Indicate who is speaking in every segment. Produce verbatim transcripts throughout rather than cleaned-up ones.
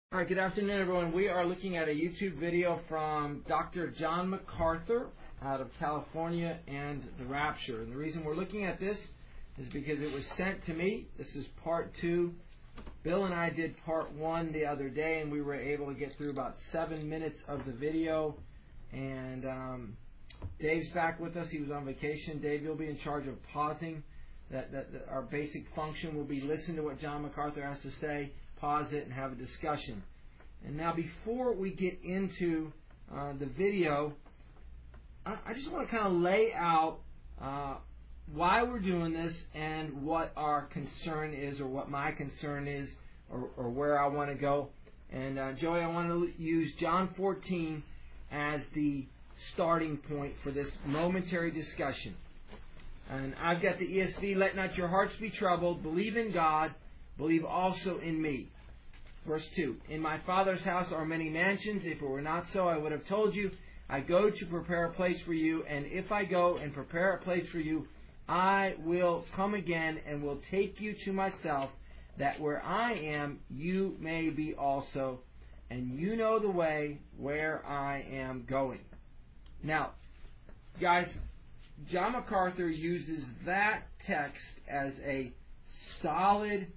Speaker 1: All right, good afternoon, everyone. We are looking at a YouTube video from Doctor John MacArthur out of California and the Rapture. And the reason we're looking at this is because it was sent to me. This is part two. Bill and I did part one the other day, and we were able to get through about seven minutes of the video. And um, Dave's back with us. He was on vacation. Dave, you'll be in charge of pausing. That, that, that our basic function will be listen to what John MacArthur has to say, pause it, and have a discussion. And now, before we get into uh, the video, I, I just want to kind of lay out uh, why we're doing this and what our concern is, or what my concern is, or, or where I want to go. And uh, Joey, I want to use John fourteen as the starting point for this momentary discussion. And I've got the E S V, let not your hearts be troubled, believe in God, believe also in me. Verse two, in my Father's house are many mansions. If it were not so, I would have told you. I go to prepare a place for you, and if I go and prepare a place for you, I will come again and will take you to myself, that where I am, you may be also, and you know the way where I am going. Now, guys, John MacArthur uses that text as a solid,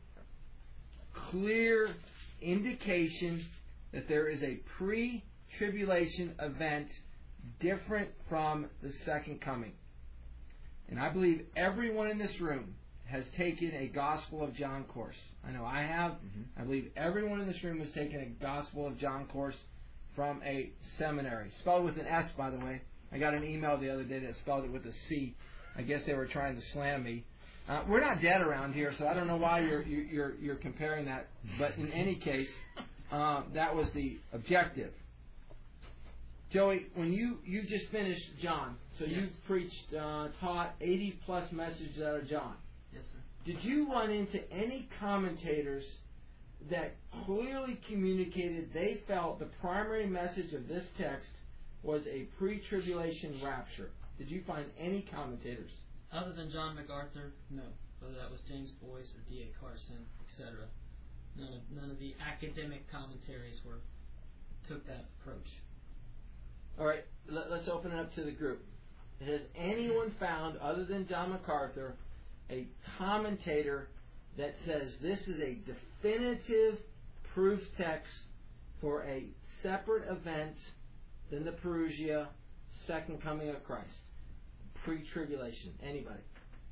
Speaker 1: clear indication that there is a pre-tribulation event different from the second coming. And I believe everyone in this room has taken a Gospel of John course. I know I have. Mm-hmm. I believe everyone in this room has taken a Gospel of John course from a seminary. Spelled with an S, by the way. I got an email the other day that spelled it with a C. I guess they were trying to slam me. Uh, we're not dead around here, so I don't know why you're you're you're comparing that. But in any case, uh, that was the objective. Joey, when you, you just finished John, so yes. You've preached, uh, taught eighty plus messages out of John.
Speaker 2: Yes, sir.
Speaker 1: Did you run into any commentators that clearly communicated they felt the primary message of this text was a pre-tribulation rapture? Did you find any commentators?
Speaker 2: Other than John MacArthur, no. Whether that was James Boyce or D A Carson, et cetera. None of, none of the academic commentaries were took that approach.
Speaker 1: All right, let, let's open it up to the group. Has anyone found, other than John MacArthur, a commentator that says this is a definitive proof text for a separate event than the Parousia, second coming of Christ? Pre-tribulation. Anybody?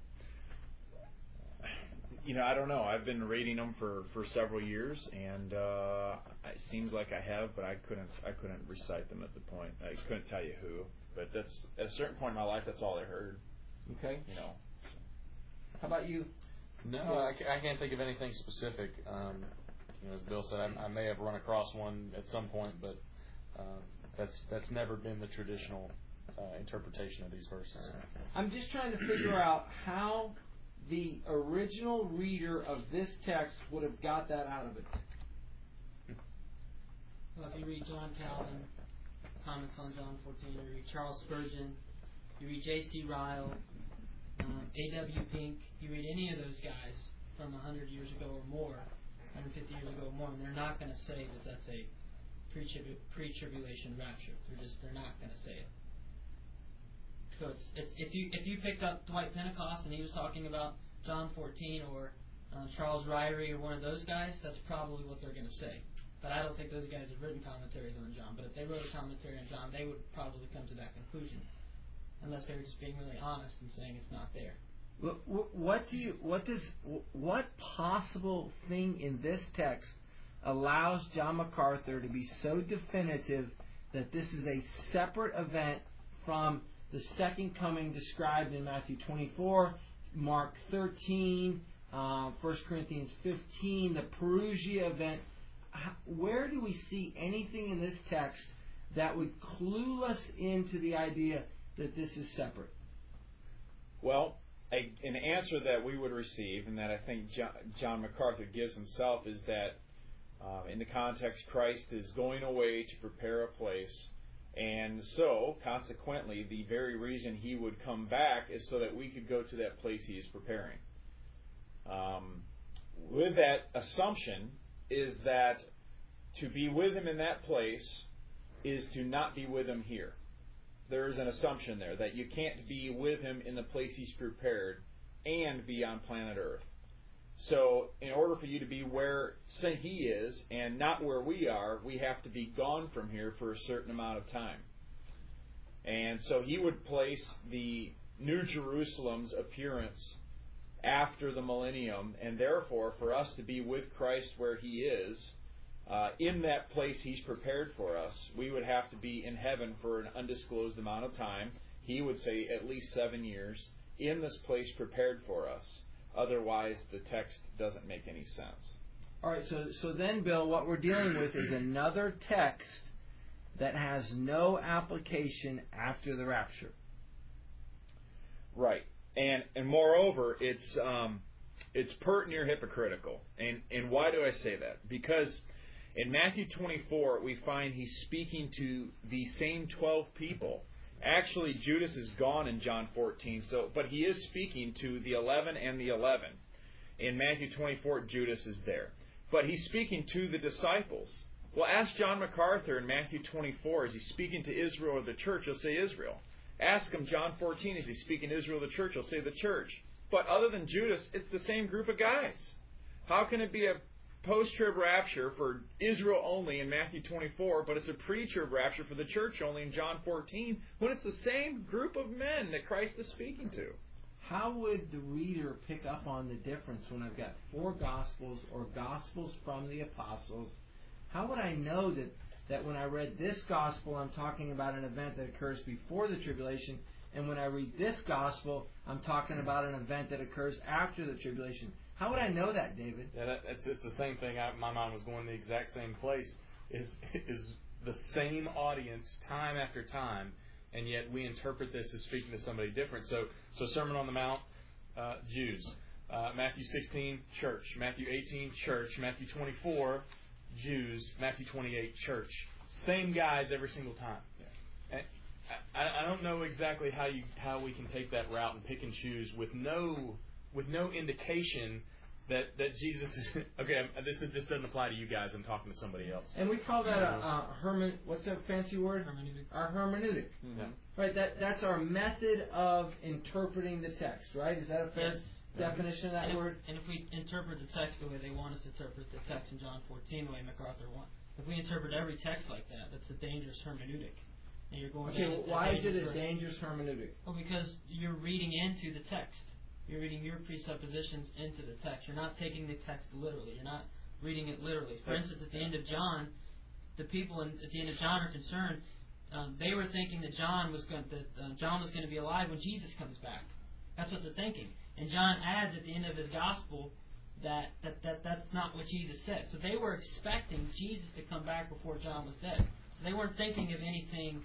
Speaker 3: You know, I don't know. I've been reading them for, for several years, and uh, it seems like I have, but I couldn't I couldn't recite them at the point. I couldn't tell you who, but that's at a certain point in my life, that's all I heard.
Speaker 1: Okay.
Speaker 3: You know.
Speaker 1: How about you?
Speaker 4: No, I, I can't think of anything specific. Um, you know, as Bill said, I, I may have run across one at some point, but uh, that's that's never been the traditional uh, interpretation of these verses.
Speaker 1: I'm just trying to figure out how the original reader of this text would have got that out of it.
Speaker 2: Well, if you read John Calvin, comments on John fourteen, you read Charles Spurgeon, you read J C Ryle, um, A W Pink, you read any of those guys from one hundred years ago or more, one hundred fifty years ago or more, and they're not going to say that that's a pre-tribulation rapture. They're just they're not going to say it. So it's, it's if you if you picked up Dwight Pentecost and he was talking about John fourteen, or uh, Charles Ryrie or one of those guys, that's probably what they're going to say. But I don't think those guys have written commentaries on John. But if they wrote a commentary on John, they would probably come to that conclusion, unless they were just being really honest and saying it's not there.
Speaker 1: What do you what does what possible thing in this text allows John MacArthur to be so definitive that this is a separate event from the second coming described in Matthew twenty-four, Mark thirteen, uh, First Corinthians fifteen, the Parousia event? Where do we see anything in this text that would clue us into the idea that this is separate?
Speaker 3: Well, a, an answer that we would receive, and that I think John, John MacArthur gives himself, is that uh, in the context, Christ is going away to prepare a place. And so, consequently, the very reason he would come back is so that we could go to that place he is preparing. Um, with that assumption is that to be with him in that place is to not be with him here. There is an assumption there that you can't be with him in the place he's prepared and be on planet Earth. So in order for you to be where, say, he is and not where we are, we have to be gone from here for a certain amount of time. And so he would place the New Jerusalem's appearance after the millennium, and therefore for us to be with Christ where he is, uh, in that place he's prepared for us, we would have to be in heaven for an undisclosed amount of time. He would say at least seven years in this place prepared for us. Otherwise, the text doesn't make any sense.
Speaker 1: All right, so so then, Bill, what we're dealing with is another text that has no application after the rapture.
Speaker 3: Right. And and moreover, it's um, it's pert near hypocritical. And and why do I say that? Because in Matthew twenty-four, we find he's speaking to the same twelve people. Actually, Judas is gone in John fourteen, so but he is speaking to the eleven and the eleven. In Matthew twenty-four, Judas is there. But he's speaking to the disciples. Well, ask John MacArthur in Matthew twenty-four, is he speaking to Israel or the church? He'll say Israel. Ask him, John fourteen, is he speaking to Israel or the church? He'll say the church. But other than Judas, it's the same group of guys. How can it be a post-trib rapture for Israel only in Matthew twenty-four, but it's a pre-trib rapture for the church only in John fourteen, when it's the same group of men that Christ is speaking to?
Speaker 1: How would the reader pick up on the difference when I've got four Gospels or Gospels from the Apostles? How would I know that, that when I read this Gospel, I'm talking about an event that occurs before the tribulation, and when I read this Gospel, I'm talking about an event that occurs after the tribulation? How would I know that, David?
Speaker 4: Yeah, that, it's, it's the same thing. I, my mind was going the exact same place. Is is the same audience time after time, and yet we interpret this as speaking to somebody different. So, so Sermon on the Mount, uh, Jews. Uh, Matthew sixteen, church. Matthew eighteen, church. Matthew twenty-four, Jews. Matthew twenty-eight, church. Same guys every single time. Yeah. And I, I don't know exactly how you how we can take that route and pick and choose with no with no indication that, that Jesus is okay. This is, this doesn't apply to you guys. I'm talking to somebody else.
Speaker 1: And we call that a, a hermen. What's that fancy word?
Speaker 2: Hermeneutic.
Speaker 1: Our hermeneutic.
Speaker 4: Mm-hmm.
Speaker 1: Right. That that's our method of interpreting the text. Right. Is that a fair
Speaker 2: Yes.
Speaker 1: definition of that
Speaker 2: and if,
Speaker 1: word?
Speaker 2: And if we interpret the text the way they want us to interpret the text in John fourteen, the way MacArthur wants, if we interpret every text like that, that's a dangerous hermeneutic. And you're going.
Speaker 1: Okay.
Speaker 2: down
Speaker 1: Well,
Speaker 2: a
Speaker 1: why is it a
Speaker 2: road.
Speaker 1: dangerous hermeneutic?
Speaker 2: Well, because you're reading into the text. You're reading your presuppositions into the text. You're not taking the text literally. You're not reading it literally. For instance, at the end of John, the people in, at the end of John are concerned. Um, they were thinking that John was going that uh, John was going to be alive when Jesus comes back. That's what they're thinking. And John adds at the end of his gospel that, that, that that's not what Jesus said. So they were expecting Jesus to come back before John was dead. So they weren't thinking of anything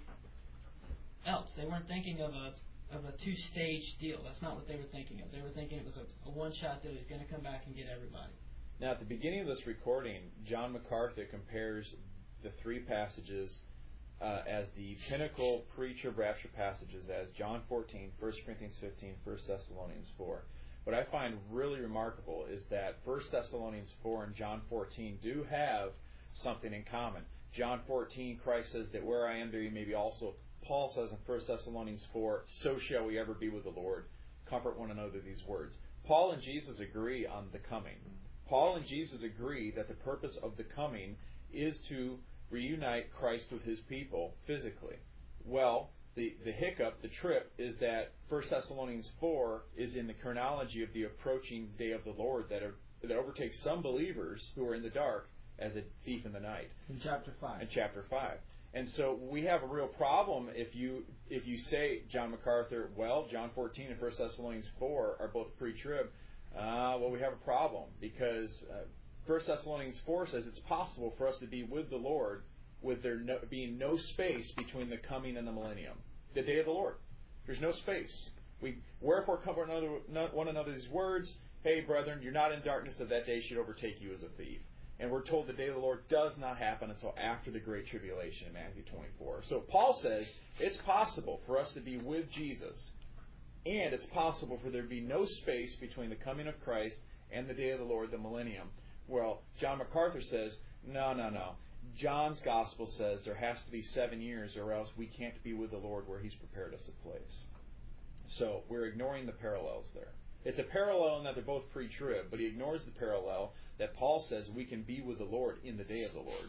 Speaker 2: else. They weren't thinking of a of a two-stage deal. That's not what they were thinking of. They were thinking it was a, a one-shot deal. He's going to come back and get everybody.
Speaker 3: Now, at the beginning of this recording, John MacArthur compares the three passages uh, as the pinnacle pre-trib rapture passages as John fourteen, First Corinthians fifteen, First Thessalonians four. What I find really remarkable is that First Thessalonians four and John fourteen do have something in common. John fourteen, Christ says that where I am, there you may be also. Paul says in First Thessalonians four, so shall we ever be with the Lord. Comfort one another, these words. Paul and Jesus agree on the coming. Paul and Jesus agree that the purpose of the coming is to reunite Christ with his people physically. Well, the, the hiccup, the trip, is that First Thessalonians four is in the chronology of the approaching day of the Lord that, are, that overtakes some believers who are in the dark as a thief in the night.
Speaker 1: In chapter five.
Speaker 3: In chapter five. And so we have a real problem if you if you say, John MacArthur, well, John fourteen and First Thessalonians four are both pre-trib. Uh, well, we have a problem because uh, First Thessalonians four says it's possible for us to be with the Lord with there no, being no space between the coming and the millennium, the day of the Lord. There's no space. We wherefore comfort one another, one another's words. Hey, brethren, you're not in darkness, that that day should overtake you as a thief. And we're told the day of the Lord does not happen until after the Great Tribulation in Matthew twenty-four. So Paul says it's possible for us to be with Jesus, and it's possible for there to be no space between the coming of Christ and the day of the Lord, the millennium. Well, John MacArthur says, no, no, no. John's gospel says there has to be seven years or else we can't be with the Lord where He's prepared us a place. So we're ignoring the parallels there. It's a parallel in that they're both pre-trib, but he ignores the parallel that Paul says we can be with the Lord in the day of the Lord.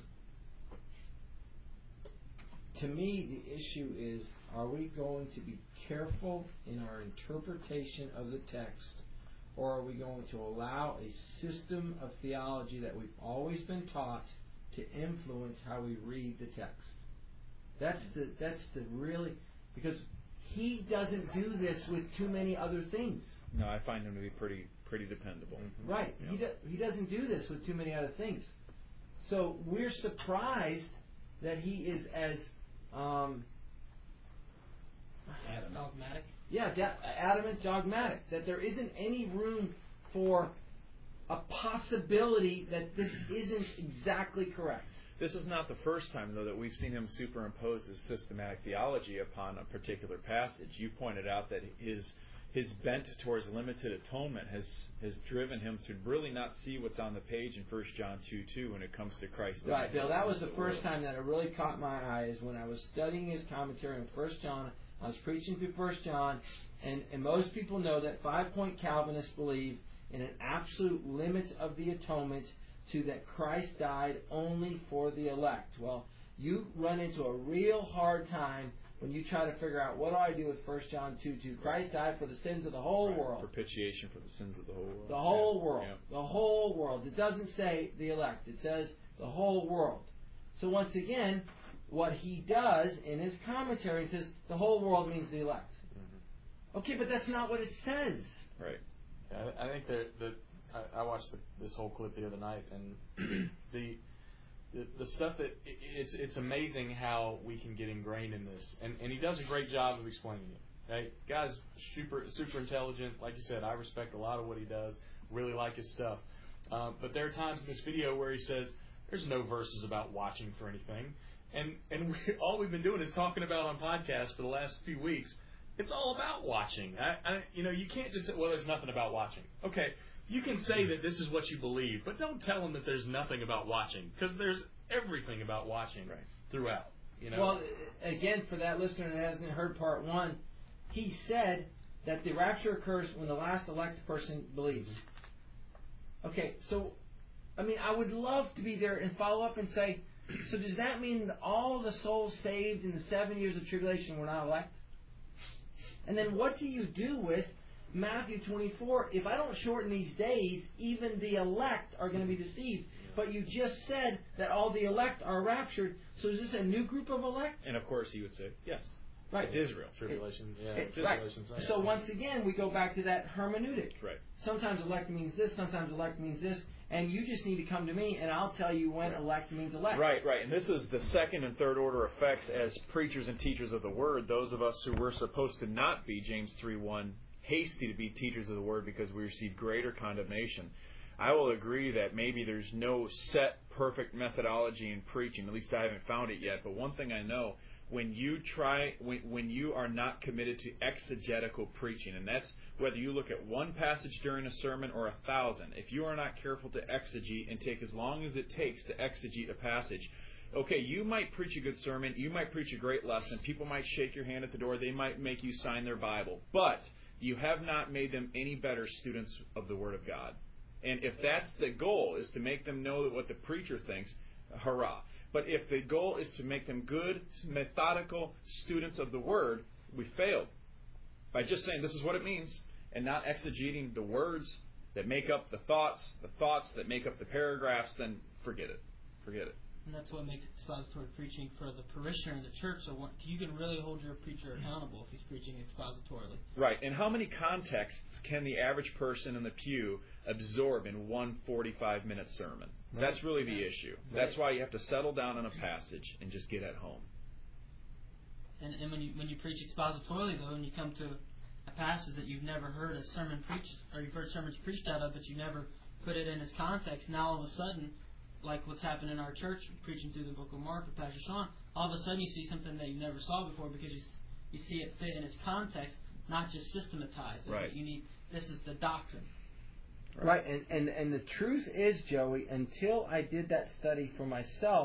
Speaker 1: To me, the issue is, are we going to be careful in our interpretation of the text, or are we going to allow a system of theology that we've always been taught to influence how we read the text? That's the that's the really, because he doesn't do this with too many other things.
Speaker 3: No, I find him to be pretty pretty dependable.
Speaker 1: Right.
Speaker 3: Yeah.
Speaker 1: He do, he doesn't do this with too many other things. So we're surprised that he is as um,
Speaker 2: Dogmatic.
Speaker 1: Yeah, da- adamant, dogmatic. That there isn't any room for a possibility that this isn't exactly correct.
Speaker 3: This is not the first time, though, that we've seen him superimpose his systematic theology upon a particular passage. You pointed out that his his bent towards limited atonement has has driven him to really not see what's on the page in First John two two when it comes to Christ.
Speaker 1: Right, Bill. That was the first time that it really caught my eye, is when I was studying his commentary on First John. I was preaching through First John, and, and most people know that five-point Calvinists believe in an absolute limit of the atonement to that Christ died only for the elect. Well, you run into a real hard time when you try to figure out, what do I do with First John two two? Christ died for the sins of the whole
Speaker 3: right.
Speaker 1: world.
Speaker 3: Propitiation for the sins of the whole world.
Speaker 1: The whole
Speaker 3: yeah.
Speaker 1: world.
Speaker 3: Yeah.
Speaker 1: The whole world. It doesn't say the elect. It says the whole world. So once again, what he does in his commentary says the whole world means the elect. Mm-hmm. Okay, but that's not what it says.
Speaker 3: Right.
Speaker 4: Yeah, I, I think that the I, I watched the, this whole clip the other night, and the, the the stuff that it, it's it's amazing how we can get ingrained in this, and and he does a great job of explaining it. Right, guy's super super intelligent. Like you said, I respect a lot of what he does. Really like his stuff. Uh, but there are times in this video where he says there's no verses about watching for anything. And and we, all we've been doing is talking about on podcasts for the last few weeks. It's all about watching. I, I, you know, you can't just say, well, there's nothing about watching. Okay, you can say that this is what you believe, but don't tell them that there's nothing about watching, because there's everything about watching right. throughout. You know.
Speaker 1: Well, again, for that listener that hasn't heard part one, he said that the rapture occurs when the last elect person believes. Okay, so, I mean, I would love to be there and follow up and say, so does that mean that all the souls saved in the seven years of tribulation were not elect? And then what do you do with Matthew twenty-four? If I don't shorten these days, even the elect are going to be deceived. But you just said that all the elect are raptured. So is this a new group of elect?
Speaker 3: And of course he would say, yes.
Speaker 1: Right.
Speaker 3: It's Israel.
Speaker 4: Tribulation. Yeah.
Speaker 1: It,
Speaker 4: tribulation.
Speaker 1: Right. So once again, we go back to that hermeneutic.
Speaker 3: Right.
Speaker 1: Sometimes elect means this, sometimes elect means this. And you just need to come to me, and I'll tell you when right. elect means elect.
Speaker 3: Right, right. And this is the second and third order effects as preachers and teachers of the Word. Those of us who were supposed to not be, James three one, hasty to be teachers of the Word because we receive greater condemnation. I will agree that maybe there's no set, perfect methodology in preaching. At least I haven't found it yet. But one thing I know, when you try, when, when you are not committed to exegetical preaching, and that's whether you look at one passage during a sermon or a thousand, if you are not careful to exegete and take as long as it takes to exegete a passage, okay, you might preach a good sermon, you might preach a great lesson, people might shake your hand at the door, they might make you sign their Bible, but you have not made them any better students of the Word of God. And if that's the goal, is to make them know what the preacher thinks, hurrah. But if the goal is to make them good, methodical students of the Word, we failed. By just saying this is what it means, and not exegeting the words that make up the thoughts, the thoughts that make up the paragraphs, then forget it. Forget it.
Speaker 2: And that's what makes expository preaching for the parishioner in the church. So one, you can really hold your preacher accountable if he's preaching expositorily.
Speaker 3: Right. And how many contexts can the average person in the pew absorb in one forty-five minute sermon? Right. That's really the issue. Right. That's why you have to settle down on a passage and just get at home.
Speaker 2: And, and when you when you preach expositorily, though, and you come to a passage that you've never heard a sermon preached, or you've heard sermons preached out of, but you never put it in its context, now all of a sudden, like what's happened in our church, preaching through the book of Mark with Pastor Sean, all of a sudden you see something that you never saw before because you, you see it fit in its context, not just systematized.
Speaker 3: Right.
Speaker 2: You need, this is the doctrine.
Speaker 1: Right, and, and, and the truth is, Joey, until I did that study for myself,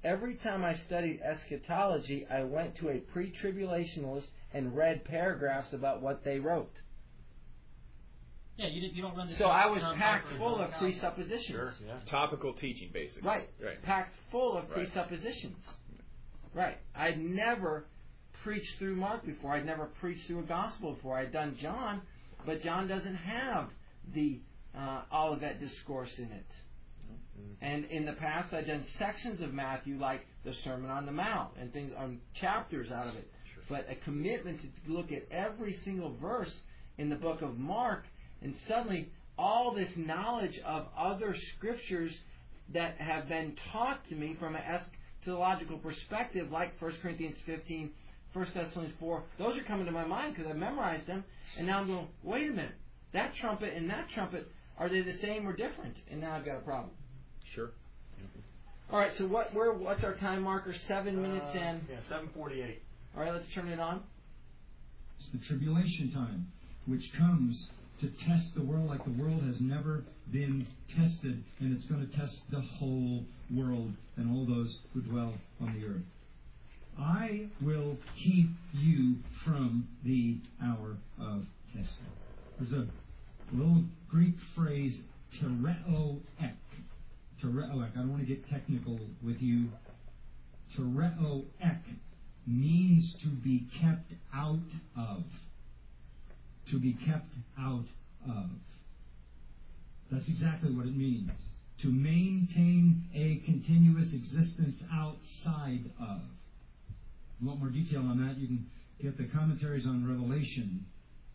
Speaker 1: every time I studied eschatology, I went to a pre-tribulationalist and read paragraphs about what they wrote.
Speaker 2: Yeah, you, didn't, you don't run the
Speaker 1: So I was
Speaker 2: John
Speaker 1: packed
Speaker 2: Piper
Speaker 1: full of
Speaker 2: and
Speaker 1: presuppositions.
Speaker 4: Sure, yeah.
Speaker 3: Topical teaching, basically.
Speaker 1: Right.
Speaker 3: Right.
Speaker 1: Packed full of
Speaker 3: Right.
Speaker 1: presuppositions. Right. I'd never preached through Mark before. I'd never preached through a gospel before. I'd done John, but John doesn't have the uh, Olivet Discourse in it.
Speaker 4: Mm-hmm.
Speaker 1: And in the past, I've done sections of Matthew, like the Sermon on the Mount, and things on chapters out of it.
Speaker 3: Sure.
Speaker 1: But a commitment to look at every single verse in the book of Mark, and suddenly all this knowledge of other scriptures that have been taught to me from an eschatological perspective, like First Corinthians fifteen, First Thessalonians four, those are coming to my mind because I memorized them, and now I'm going, wait a minute, that trumpet and that trumpet, are they the same or different? And now I've got a problem.
Speaker 3: Sure.
Speaker 1: All right, so what? Where? What's our time marker? Seven minutes
Speaker 4: Uh,
Speaker 1: in.
Speaker 4: Yeah, seven forty-eight.
Speaker 1: All right, let's turn it on.
Speaker 5: It's the tribulation time, which comes to test the world like the world has never been tested, and it's going to test the whole world and all those who dwell on the earth. I will keep you from the hour of testing. There's a little Greek phrase, tereoek. Tereoek. I don't want to get technical with you. Tereoek means to be kept out of. To be kept out of. That's exactly what it means. To maintain a continuous existence outside of. If you want more detail on that, you can get the commentaries on Revelation.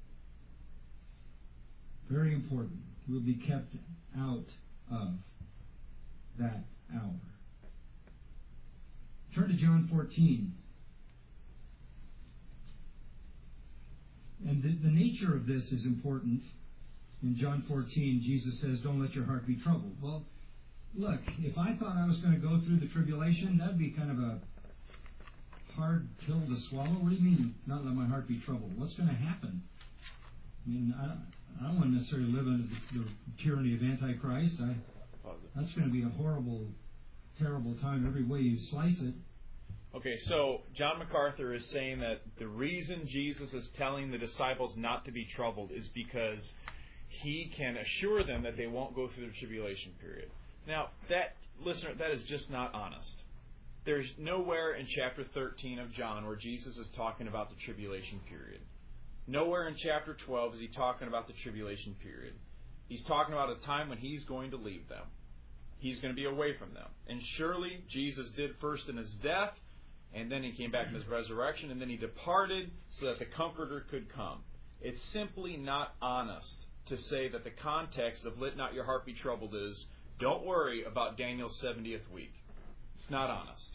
Speaker 5: Very important. We'll be kept out of that hour. Turn to John fourteen. And the, the nature of this is important. In John fourteen, Jesus says, don't let your heart be troubled. Well, look, if I thought I was going to go through the tribulation, that'd be kind of a hard pill to swallow. What do you mean, not let my heart be troubled? What's going to happen? I mean, I don't, I don't want to necessarily live under the, the tyranny of Antichrist. I, that's going to be a horrible, terrible time every way you slice it.
Speaker 3: Okay, so John MacArthur is saying that the reason Jesus is telling the disciples not to be troubled is because he can assure them that they won't go through the tribulation period. Now, that, listener, that is just not honest. There's nowhere in chapter thirteen of John where Jesus is talking about the tribulation period. Nowhere in chapter twelve is he talking about the tribulation period. He's talking about a time when he's going to leave them. He's going to be away from them. And surely Jesus did first in his death, and then he came back in his resurrection, and then he departed so that the Comforter could come. It's simply not honest to say that the context of let not your heart be troubled is don't worry about Daniel's seventieth week. It's not honest.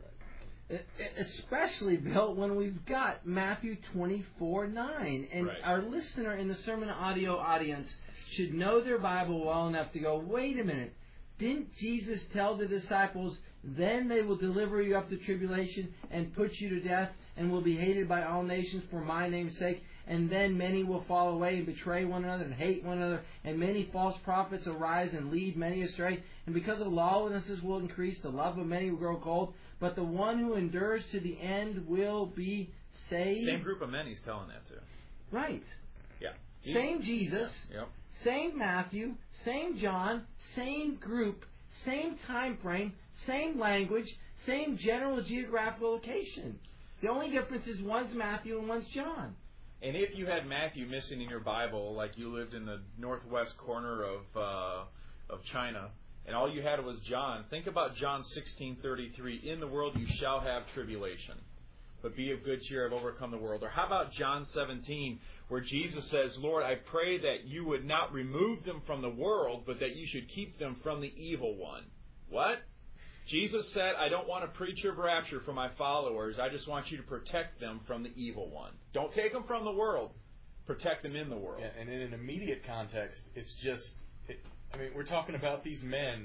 Speaker 1: Especially, Bill, when we've got Matthew twenty-four nine. And
Speaker 3: Right.
Speaker 1: Our listener in the sermon audio audience should know their Bible well enough to go, wait a minute, didn't Jesus tell the disciples, then they will deliver you up to tribulation and put you to death and will be hated by all nations for my name's sake, and then many will fall away and betray one another and hate one another, and many false prophets arise and lead many astray, and because of lawlessness will increase, the love of many will grow cold, but the one who endures to the end will be saved.
Speaker 3: Same group of men he's telling that to.
Speaker 1: Right.
Speaker 3: Yeah. He's,
Speaker 1: Same Jesus,
Speaker 3: Yep.
Speaker 1: same Matthew, same John, same group, same time frame, same language, same general geographical location. The only difference is one's Matthew and one's John.
Speaker 3: And if you had Matthew missing in your Bible, like you lived in the northwest corner of uh, of China, and all you had was John, think about John sixteen thirty-three. In the world you shall have tribulation, but be of good cheer, I've overcome the world. Or how about John seventeen, where Jesus says, Lord, I pray that you would not remove them from the world, but that you should keep them from the evil one. What? Jesus said, I don't want a preacher of rapture for my followers. I just want you to protect them from the evil one. Don't take them from the world. Protect them in the world.
Speaker 4: Yeah, and in an immediate context, it's just, it, I mean, we're talking about these men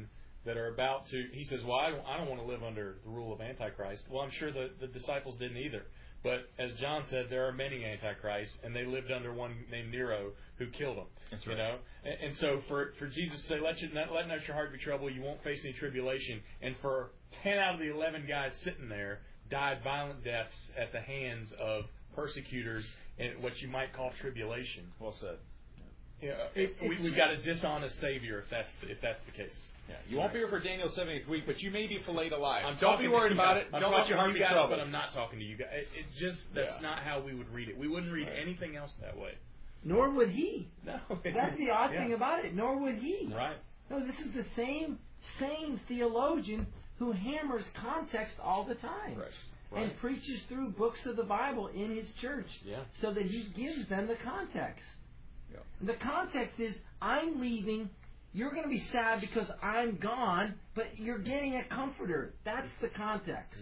Speaker 4: that are about to, he says, well, I don't, I don't want to live under the rule of Antichrist. Well, I'm sure the, the disciples didn't either. But as John said, there are many Antichrists, and they lived under one named Nero who killed them.
Speaker 3: That's
Speaker 4: you
Speaker 3: right.
Speaker 4: know, and, and so for, for Jesus to say, let, you, not, let not your heart be troubled, you won't face any tribulation, and for ten out of the eleven guys sitting there died violent deaths at the hands of persecutors in what you might call tribulation.
Speaker 3: Well said.
Speaker 4: You know,
Speaker 1: It-
Speaker 4: we,
Speaker 1: it's-
Speaker 4: we've got a dishonest Savior if that's if that's the case.
Speaker 3: Yeah. You won't be here for Daniel's seventieth week, but you may be filleted alive.
Speaker 4: I'm
Speaker 3: Don't be
Speaker 4: talking
Speaker 3: worried
Speaker 4: to,
Speaker 3: about it.
Speaker 4: I'm
Speaker 3: Don't let
Speaker 4: talking
Speaker 3: your heart
Speaker 4: to
Speaker 3: be
Speaker 4: you guys,
Speaker 3: troubled.
Speaker 4: but I'm not talking to you guys. It, it just that's
Speaker 3: Yeah.
Speaker 4: not how we would read it. We wouldn't read
Speaker 3: Right.
Speaker 4: anything else that way.
Speaker 1: Nor would he.
Speaker 4: No,
Speaker 1: That's the odd
Speaker 4: yeah.
Speaker 1: thing about it. Nor would he.
Speaker 4: Right.
Speaker 1: No, this is the same same theologian who hammers context all the time.
Speaker 3: Right.
Speaker 4: Right.
Speaker 1: And preaches through books of the Bible in his church
Speaker 4: Yeah.
Speaker 1: so that he gives them the context.
Speaker 3: Yeah.
Speaker 1: And the context is, I'm leaving, you're going to be sad because I'm gone, but you're getting a comforter. That's the context.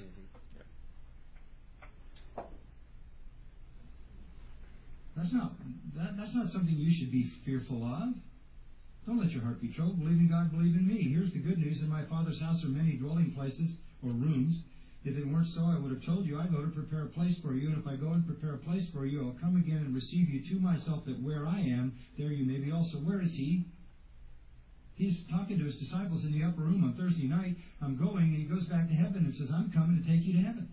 Speaker 5: That's not that, that's not something you should be fearful of. Don't let your heart be troubled. Believe in God, believe in me. Here's the good news. In my Father's house are many dwelling places or rooms. If it weren't so, I would have told you, I go to prepare a place for you. And if I go and prepare a place for you, I'll come again and receive you to myself, that where I am, there you may be also. Where is he? He's talking to his disciples in the upper room on Thursday night. I'm going, and he goes back to heaven and says, I'm coming to take you to heaven.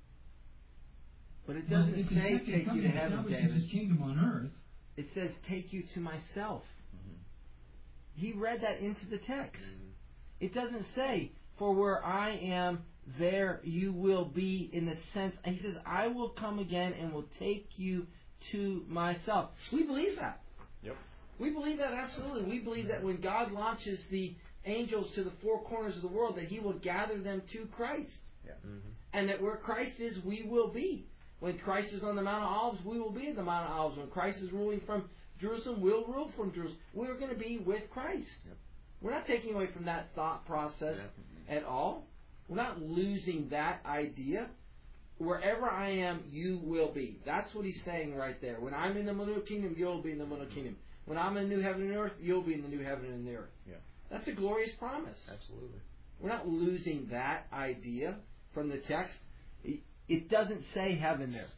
Speaker 1: But it
Speaker 5: Well,
Speaker 1: doesn't
Speaker 5: it's
Speaker 1: say
Speaker 5: exactly
Speaker 1: take you
Speaker 5: coming
Speaker 1: to
Speaker 5: to
Speaker 1: heaven,
Speaker 5: establish
Speaker 1: David.
Speaker 5: his kingdom on earth.
Speaker 1: It says take you to myself.
Speaker 3: Mm-hmm.
Speaker 1: He read that into the text.
Speaker 4: Mm-hmm.
Speaker 1: It doesn't say, for where I am, there you will be, in the sense, and he says, I will come again and will take you to myself. We believe that.
Speaker 3: Yep.
Speaker 1: We believe that absolutely. We believe that when God launches the angels to the four corners of the world, that he will gather them to Christ.
Speaker 3: Yeah.
Speaker 4: Mm-hmm.
Speaker 1: And that where Christ is, we will be. When Christ is on the Mount of Olives, we will be in the Mount of Olives. When Christ is ruling from Jerusalem, we'll rule from Jerusalem. We're going to be with Christ.
Speaker 3: Yep.
Speaker 1: We're not taking away from that thought process
Speaker 4: Yeah.
Speaker 1: at all. We're not losing that idea. Wherever I am, you will be. That's what he's saying right there. When I'm in the millennial kingdom, you'll be in the millennial kingdom. When I'm in the new heaven and earth, you'll be in the new heaven and the earth.
Speaker 3: Yeah.
Speaker 1: That's a glorious promise.
Speaker 4: Absolutely.
Speaker 1: We're not losing that idea from the text. It doesn't say heaven there.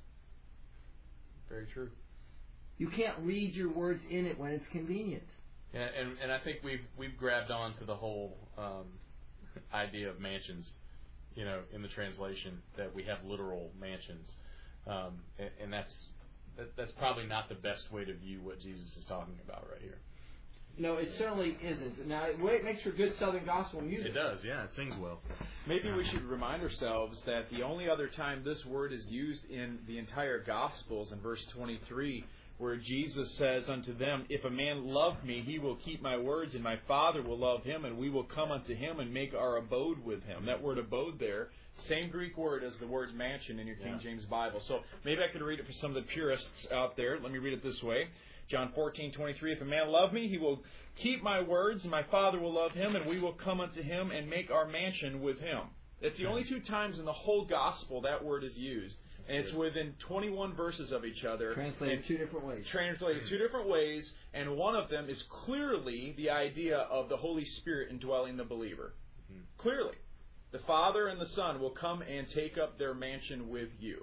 Speaker 4: Very true.
Speaker 1: You can't read your words in it when it's convenient.
Speaker 4: Yeah, and and I think we've we've grabbed on to the whole um, idea of mansions, you know, in the translation, that we have literal mansions, um, and, and that's that, that's probably not the best way to view what Jesus is talking about right here.
Speaker 1: No, it certainly isn't. Now, it it makes for good Southern gospel music.
Speaker 4: It does, yeah. It sings well.
Speaker 3: Maybe we should remind ourselves that the only other time this word is used in the entire Gospels, in verse twenty-three, where Jesus says unto them, if a man love me, he will keep my words, and my Father will love him, and we will come unto him and make our abode with him. That word abode there, same Greek word as the word mansion in your King
Speaker 4: Yeah.
Speaker 3: James Bible. So maybe I could read it for some of the purists out there. Let me read it this way. John fourteen twenty-three, if a man love me, he will keep my words, and my Father will love him, and we will come unto him and make our mansion with him. It's the only two times in the whole gospel that word is used. And it's within twenty-one verses of each other.
Speaker 1: Translated
Speaker 3: and
Speaker 1: two different ways.
Speaker 3: Translated two different ways, and one of them is clearly the idea of the Holy Spirit indwelling the believer.
Speaker 4: Mm-hmm.
Speaker 3: Clearly. The Father and the Son will come and take up their mansion with you.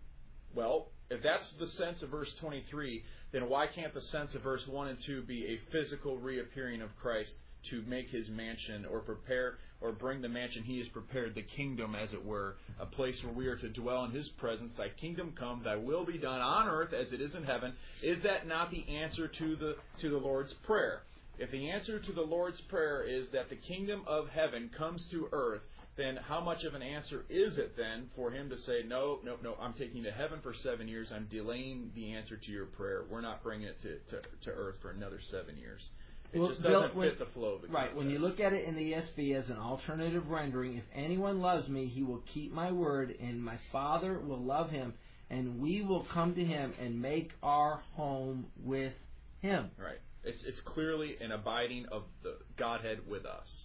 Speaker 3: Well, if that's the sense of verse twenty-three, then why can't the sense of verse one and two be a physical reappearing of Christ to make his mansion, or prepare or bring the mansion he has prepared, the kingdom, as it were, a place where we are to dwell in his presence? Thy kingdom come, thy will be done on earth as it is in heaven. Is that not the answer to the to the Lord's Prayer? If the answer to the Lord's Prayer is that the kingdom of heaven comes to earth, then how much of an answer is it then for him to say, no, no, no, I'm taking you to heaven for seven years, I'm delaying the answer to your prayer, we're not bringing it to, to, to earth for another seven years? It
Speaker 1: Well,
Speaker 3: just
Speaker 1: Bill,
Speaker 3: doesn't
Speaker 1: when-
Speaker 3: fit the flow of the
Speaker 1: Right, when you
Speaker 3: context.
Speaker 1: look at it in the E S V as an alternative rendering, if anyone loves me, he will keep my word, and my Father will love him, and we will come to him and make our home with him.
Speaker 3: Right. It's it's clearly an abiding of the Godhead with us.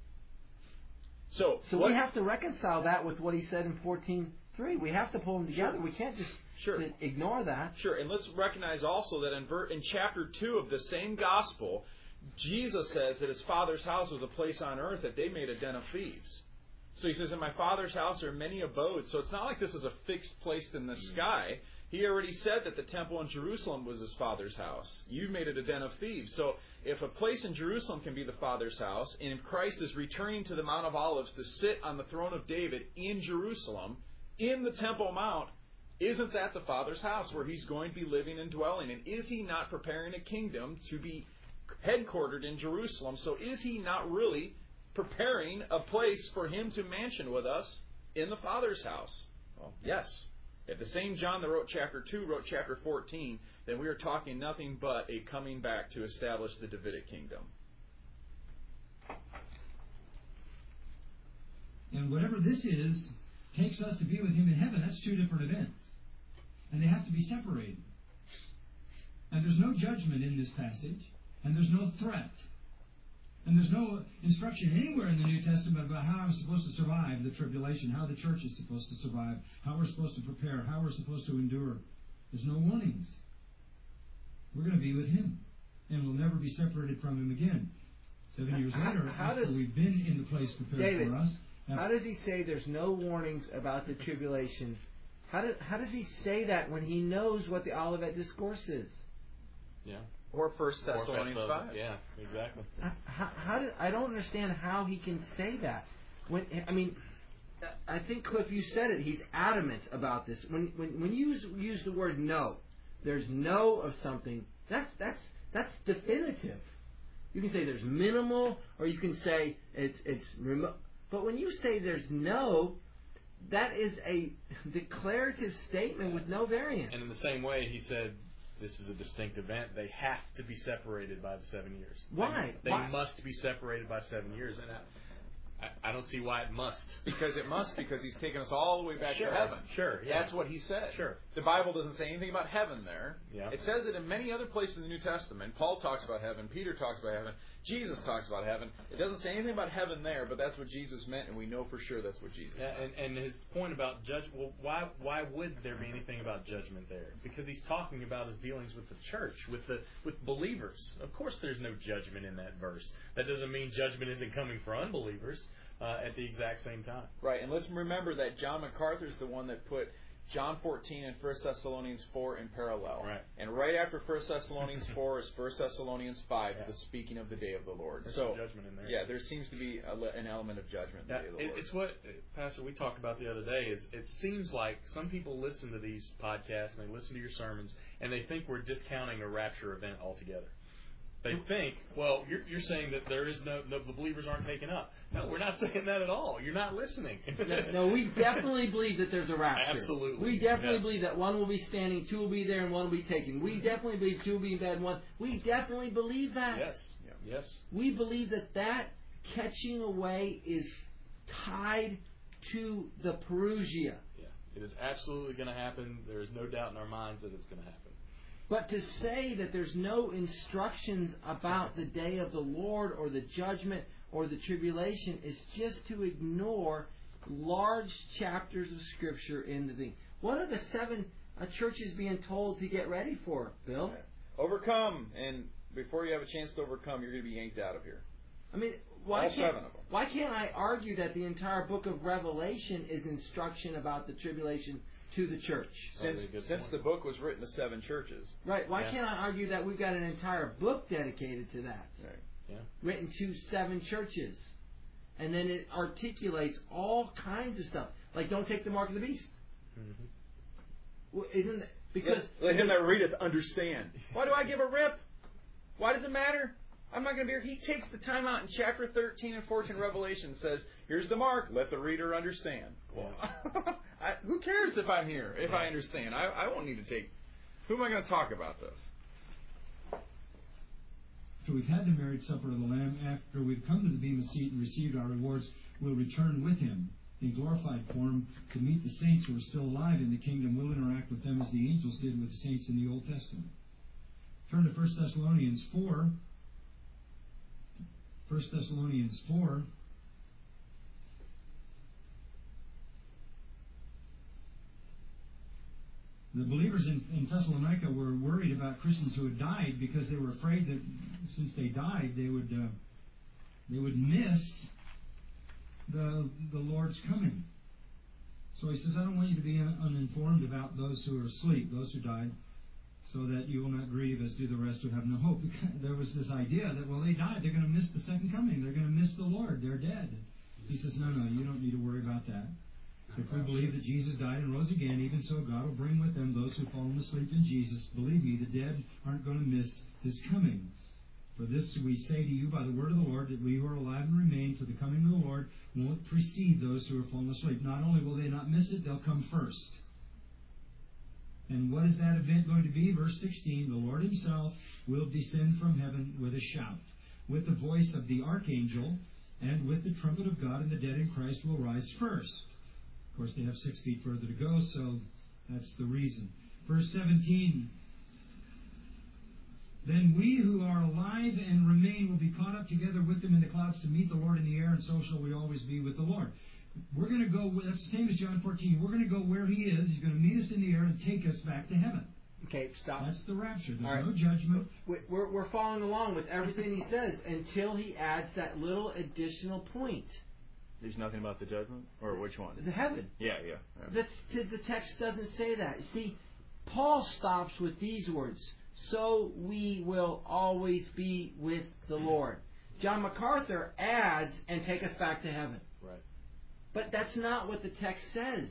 Speaker 3: So,
Speaker 1: So
Speaker 3: what,
Speaker 1: we have to reconcile that with what he said in fourteen three. We have to pull them together.
Speaker 3: Sure.
Speaker 1: We can't just
Speaker 3: Sure.
Speaker 1: to ignore that.
Speaker 3: Sure, and let's recognize also that in, ver- in chapter two of the same gospel, Jesus says that his Father's house was a place on earth that they made a den of thieves. So he says, in my Father's house are many abodes. So it's not like this is a fixed place in the sky. He already said that the temple in Jerusalem was his Father's house. You made it a den of thieves. So if a place in Jerusalem can be the Father's house, and if Christ is returning to the Mount of Olives to sit on the throne of David in Jerusalem, in the Temple Mount, isn't that the Father's house where he's going to be living and dwelling? And is he not preparing a kingdom to be headquartered in Jerusalem? So is he not really preparing a place for him to mansion with us in the Father's house? Well, yes. If the same John that wrote chapter two wrote chapter fourteen, then we are talking nothing but a coming back to establish the Davidic kingdom.
Speaker 5: And whatever this is takes us to be with him in heaven. That's two different events. And they have to be separated. And there's no judgment in this passage. And there's no threat. And there's no instruction anywhere in the New Testament about how I'm supposed to survive the tribulation, how the church is supposed to survive, how we're supposed to prepare, how we're supposed to endure. There's no warnings. We're going to be with him. And we'll never be separated from him again. Seven years
Speaker 1: How-
Speaker 5: later,
Speaker 1: how
Speaker 5: after
Speaker 1: does-
Speaker 5: we've been in the place prepared
Speaker 1: David,
Speaker 5: for us.
Speaker 1: How does he say there's no warnings about the tribulation? How, do, how does he say that when he knows what the Olivet Discourse is?
Speaker 4: Yeah.
Speaker 3: Or First
Speaker 4: Or
Speaker 3: Thessalonians
Speaker 4: Thess-
Speaker 3: five.
Speaker 4: Yeah, exactly.
Speaker 1: How, how did, I don't understand how he can say that. When I mean, I think, Cliff, you said it. He's adamant about this. When when when you use, use the word no, there's no of something. That's that's that's definitive. You can say there's minimal, or you can say it's it's remote. But when you say there's no, that is a declarative statement with no variance.
Speaker 4: And in the same way, he said, this is a distinct event. They have to be separated by the seven years.
Speaker 1: Why?
Speaker 4: They, they
Speaker 1: Why?
Speaker 4: must be separated by seven years. And I, I, I don't see why it must.
Speaker 3: Because it must, because he's taken us all the way back
Speaker 4: Sure,
Speaker 3: to heaven.
Speaker 4: sure, yeah.
Speaker 3: That's what he said.
Speaker 4: Sure.
Speaker 3: The Bible doesn't say anything about heaven there.
Speaker 4: Yeah.
Speaker 3: It says it in many other places in the New Testament. Paul talks about heaven. Peter talks about heaven. Jesus talks about heaven. It doesn't say anything about heaven there, but that's what Jesus meant, and we know for sure that's what Jesus
Speaker 4: Yeah,
Speaker 3: meant.
Speaker 4: and, and his point about judgment, well, why why would there be anything about judgment there? Because he's talking about his dealings with the church, with the with believers. Of course there's no judgment in that verse. That doesn't mean judgment isn't coming for unbelievers uh, at the exact same time.
Speaker 3: Right, and let's remember that John MacArthur is the one that put John fourteen and First Thessalonians four in parallel.
Speaker 4: Right.
Speaker 3: And right after First Thessalonians four is First Thessalonians five,
Speaker 4: Yeah.
Speaker 3: the speaking of the day of the Lord.
Speaker 4: There's
Speaker 3: so
Speaker 4: some judgment in there.
Speaker 3: Yeah, there seems to be a, an element of judgment in the
Speaker 4: Yeah,
Speaker 3: day of the
Speaker 4: it,
Speaker 3: Lord.
Speaker 4: it's what, Pastor, we talked about the other day, is it seems like some people listen to these podcasts and they listen to your sermons and they think we're discounting a rapture event altogether. They think, well, you're, you're saying that there is no, no, the believers aren't taken up. No, we're not saying that at all. You're not listening.
Speaker 1: No, no, we definitely believe that there's a rapture.
Speaker 4: Absolutely.
Speaker 1: We definitely
Speaker 4: Yes.
Speaker 1: believe that one will be standing, two will be there, and one will be taken. We definitely believe two will be in bed, one. We definitely believe that.
Speaker 4: Yes. Yeah. Yes.
Speaker 1: We believe that that catching away is tied to the Perusia.
Speaker 4: Yeah. It is absolutely going to happen. There is no doubt in our minds that it's going to happen.
Speaker 1: But to say that there's no instructions about the day of the Lord or the judgment or the tribulation is just to ignore large chapters of Scripture in the thing. What are the seven uh, churches being told to get ready for, Bill?
Speaker 3: Overcome, and before you have a chance to overcome, you're going to be yanked out of here.
Speaker 1: I mean, why
Speaker 3: All
Speaker 1: can't,
Speaker 3: seven of them.
Speaker 1: why can't I argue that the entire book of Revelation is instruction about the tribulation to the church?
Speaker 3: Since
Speaker 4: Probably a good
Speaker 3: since
Speaker 4: point.
Speaker 3: the book was written to seven churches.
Speaker 1: Right. Why
Speaker 4: Yeah.
Speaker 1: can't I argue that we've got an entire book dedicated to that?
Speaker 3: Right.
Speaker 4: Yeah.
Speaker 1: Written to seven churches. And then it articulates all kinds of stuff. Like, don't take the mark of the beast.
Speaker 4: Mm-hmm.
Speaker 1: Well, isn't that, because...
Speaker 3: Let, let him that readeth understand. Why do I give a rip? Why does it matter? I'm not going to be here. He takes the time out in chapter thirteen and fourteen of Revelation and says, here's the mark. Let the reader understand. Well, I, who cares if I'm here, if I understand? I, I won't need to take... Who am I going to talk about this?
Speaker 5: After we've had the marriage supper of the Lamb, after we've come to the Bema seat and received our rewards, we'll return with him in glorified form to meet the saints who are still alive in the kingdom. We'll interact with them as the angels did with the saints in the Old Testament. Turn to First Thessalonians four. First Thessalonians four. the believers in, in Thessalonica were worried about Christians who had died because they were afraid that since they died, they would uh, they would miss the the Lord's coming. So he says, I don't want you to be un- uninformed about those who are asleep, those who died, so that you will not grieve as do the rest who have no hope. Because there was this idea that, well, they died, they're going to miss the second coming, they're going to miss the Lord, they're dead. He says, no, no, you don't need to worry about that. If we believe that Jesus died and rose again, even so God will bring with them those who have fallen asleep in Jesus. Believe me, the dead aren't going to miss His coming. For this we say to you by the word of the Lord, that we who are alive and remain to the coming of the Lord won't precede those who are fallen asleep. Not only will they not miss it, they'll come first. And what is that event going to be? Verse sixteen, the Lord Himself will descend from heaven with a shout, with the voice of the archangel, and with the trumpet of God, and the dead in Christ will rise first. Of course, they have six feet further to go, so that's the reason. Verse seventeen, then we who are alive and remain will be caught up together with them in the clouds to meet the Lord in the air, and so shall we always be with the Lord. We're going to go, that's the same as John fourteen, we're going to go where He is. He's going to meet us in the air and take us back to heaven.
Speaker 1: Okay, stop.
Speaker 5: That's the rapture. There's
Speaker 1: All right.
Speaker 5: no judgment.
Speaker 1: We're, we're following along with everything he says until he adds that little additional point.
Speaker 6: There's nothing about the judgment? Or which one?
Speaker 1: The heaven.
Speaker 6: Yeah, yeah. yeah.
Speaker 1: That's, the text doesn't say that. See, Paul stops with these words, so we will always be with the Lord. John MacArthur adds, and take us back to heaven.
Speaker 4: Right.
Speaker 1: But that's not what the text says.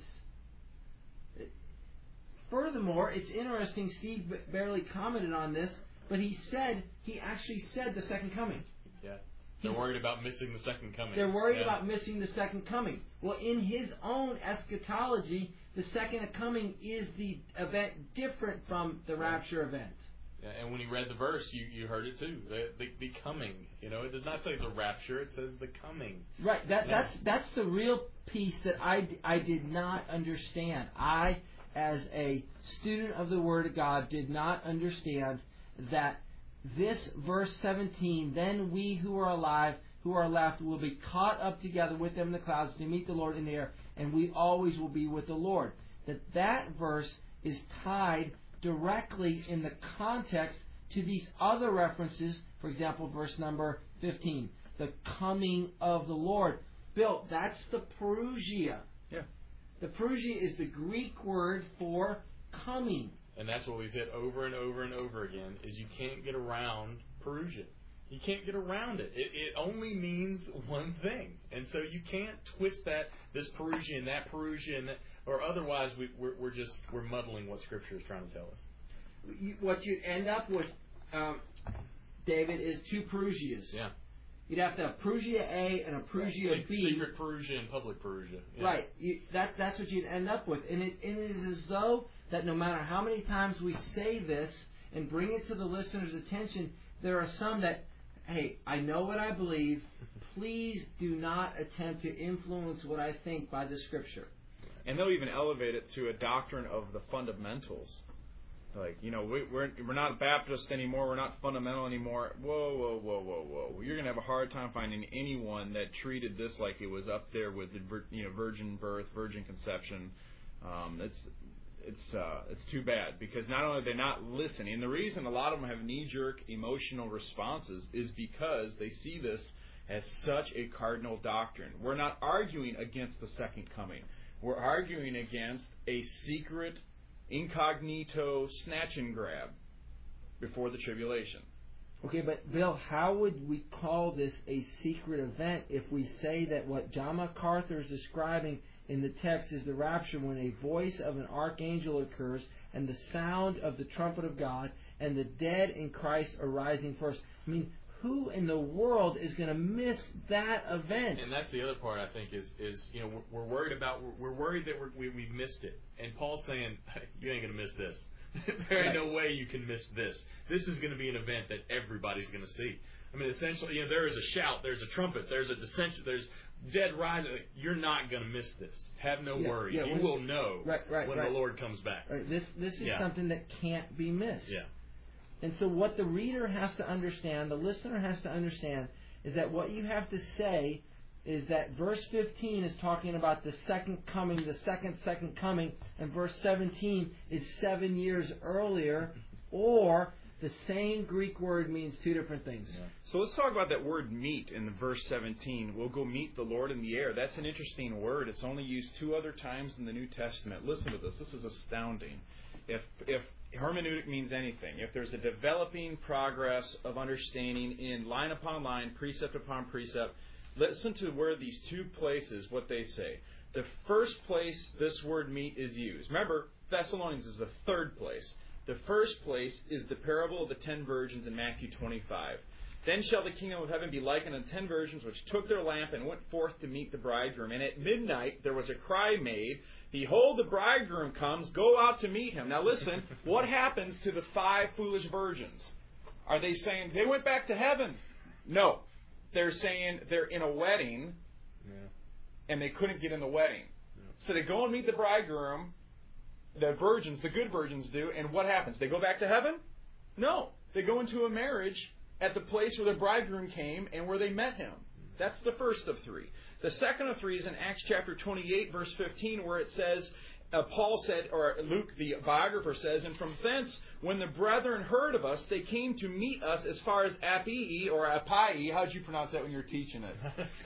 Speaker 1: Furthermore, it's interesting, Steve barely commented on this, but he said, he actually said the second coming.
Speaker 4: Yeah. They're
Speaker 1: He's,
Speaker 4: worried about missing the second coming.
Speaker 1: They're worried
Speaker 4: yeah.
Speaker 1: about missing the second coming. Well, in his own eschatology, the second coming is the event different from the rapture event.
Speaker 4: Yeah, and when he read the verse, you, you heard it too. The, the, the coming. You know, it does not say the rapture, it says the coming.
Speaker 1: Right. That
Speaker 4: yeah.
Speaker 1: that's that's the real piece that I, I did not understand. I, as a student of the Word of God, did not understand that this verse seventeen, then we who are alive, who are left, will be caught up together with them in the clouds to meet the Lord in the air, and we always will be with the Lord. That that verse is tied directly in the context to these other references. For example, verse number fifteen, the coming of the Lord. Bill, that's the parousia.
Speaker 6: Yeah.
Speaker 1: The parousia is the Greek word for coming.
Speaker 4: And that's what we've hit over and over and over again, is you can't get around parousia. You can't get around it. It, it only means one thing. And so you can't twist that, this parousia and that parousia, and that, or otherwise we, we're, we're just, we're muddling what Scripture is trying to tell us.
Speaker 1: You, what you end up with, um, David, is two parousias.
Speaker 4: Yeah.
Speaker 1: You'd have to have parousia A and a parousia
Speaker 4: right.
Speaker 1: B.
Speaker 4: Secret parousia and public parousia. Yeah.
Speaker 1: Right. You, that, that's what you'd end up with. And it, and it is as though that no matter how many times we say this and bring it to the listener's attention, there are some that, hey, I know what I believe. Please do not attempt to influence what I think by the Scripture.
Speaker 6: And they'll even elevate it to a doctrine of the fundamentals. Like, you know, we, we're we're not Baptist anymore. We're not fundamental anymore. Whoa, whoa, whoa, whoa, whoa. You're going to have a hard time finding anyone that treated this like it was up there with the, you know, virgin birth, virgin conception. Um, it's it's uh, it's too bad, because not only are they not listening, and the reason a lot of them have knee-jerk emotional responses is because they see this as such a cardinal doctrine. We're not arguing against the second coming. We're arguing against a secret, incognito snatch and grab before the tribulation.
Speaker 1: Okay, but Bill, how would we call this a secret event if we say that what John MacArthur is describing in the text is the rapture, when a voice of an archangel occurs and the sound of the trumpet of God and the dead in Christ are rising first? I mean, who in the world is going to miss that event?
Speaker 4: And that's the other part, I think, is, is you know, we're, we're worried about, we're, we're worried that we're, we, we've missed it. And Paul's saying, hey, you ain't going to miss this. There ain't
Speaker 1: right.
Speaker 4: no way you can miss this. This is going to be an event that everybody's going to see. I mean, essentially, you know, there is a shout, there's a trumpet, there's a dissension, there's dead rising. You're not going to miss this. Have no
Speaker 1: yeah,
Speaker 4: worries.
Speaker 1: Yeah,
Speaker 4: you
Speaker 1: when,
Speaker 4: will know
Speaker 1: right, right,
Speaker 4: when
Speaker 1: right.
Speaker 4: the Lord comes back.
Speaker 1: Right. This, this is
Speaker 4: yeah.
Speaker 1: something that can't be missed.
Speaker 4: Yeah.
Speaker 1: And so what the reader has to understand, the listener has to understand, is that what you have to say is that verse fifteen is talking about the second coming, the second, second coming, and verse seventeen is seven years earlier, or the same Greek word means two different things.
Speaker 6: Yeah. So let's talk about that word meet in the verse seventeen. We'll go meet the Lord in the air. That's an interesting word. It's only used two other times in the New Testament. Listen to this. This is astounding. If if hermeneutic means anything, if there's a developing progress of understanding in line upon line, precept upon precept, listen to where these two places, what they say. The first place this word meet is used. Remember, Thessalonians is the third place. The first place is the parable of the ten virgins in Matthew twenty-five. Then shall the kingdom of heaven be likened unto ten virgins which took their lamp and went forth to meet the bridegroom. And at midnight there was a cry made, Behold, the bridegroom comes, go out to meet him. Now listen, what happens to the five foolish virgins? Are they saying they went back to heaven? No. They're saying they're in a wedding, yeah. and they couldn't get in the wedding. Yeah. So they go and meet the bridegroom. The virgins, the good virgins do, and what happens? They go back to heaven? No. They go into a marriage at the place where the bridegroom came and where they met him. That's the first of three. The second of three is in Acts chapter twenty-eight, verse fifteen, where it says, uh, Paul said, or Luke, the biographer says, and from thence, when the brethren heard of us, they came to meet us as far as Appii, or Appai. How did you pronounce that when you were teaching it?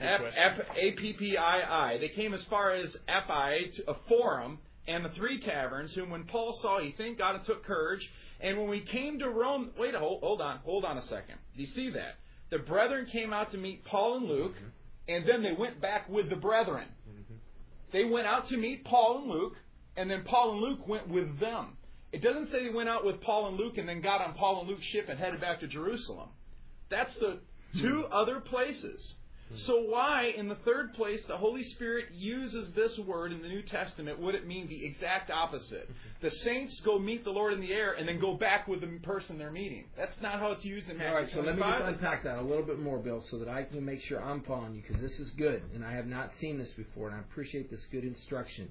Speaker 6: A P P I I. They came as far as Appai, a forum, and the three taverns, whom when Paul saw, he thanked God and took courage. And when we came to Rome, wait, hold, hold on, hold on a second. Do you see that? The brethren came out to meet Paul and Luke, mm-hmm. and then they went back with the brethren. Mm-hmm. They went out to meet Paul and Luke, and then Paul and Luke went with them. It doesn't say they went out with Paul and Luke and then got on Paul and Luke's ship and headed back to Jerusalem. That's the two mm-hmm. other places. So why, in the third place, the Holy Spirit uses this word in the New Testament, would it mean the exact opposite? The saints go meet the Lord in the air and then go back with the person they're meeting. That's not how it's used in Matthew.
Speaker 1: All right, so let me just unpack that a little bit more, Bill, so that I can make sure I'm following you, because this is good, and I have not seen this before, and I appreciate this good instruction.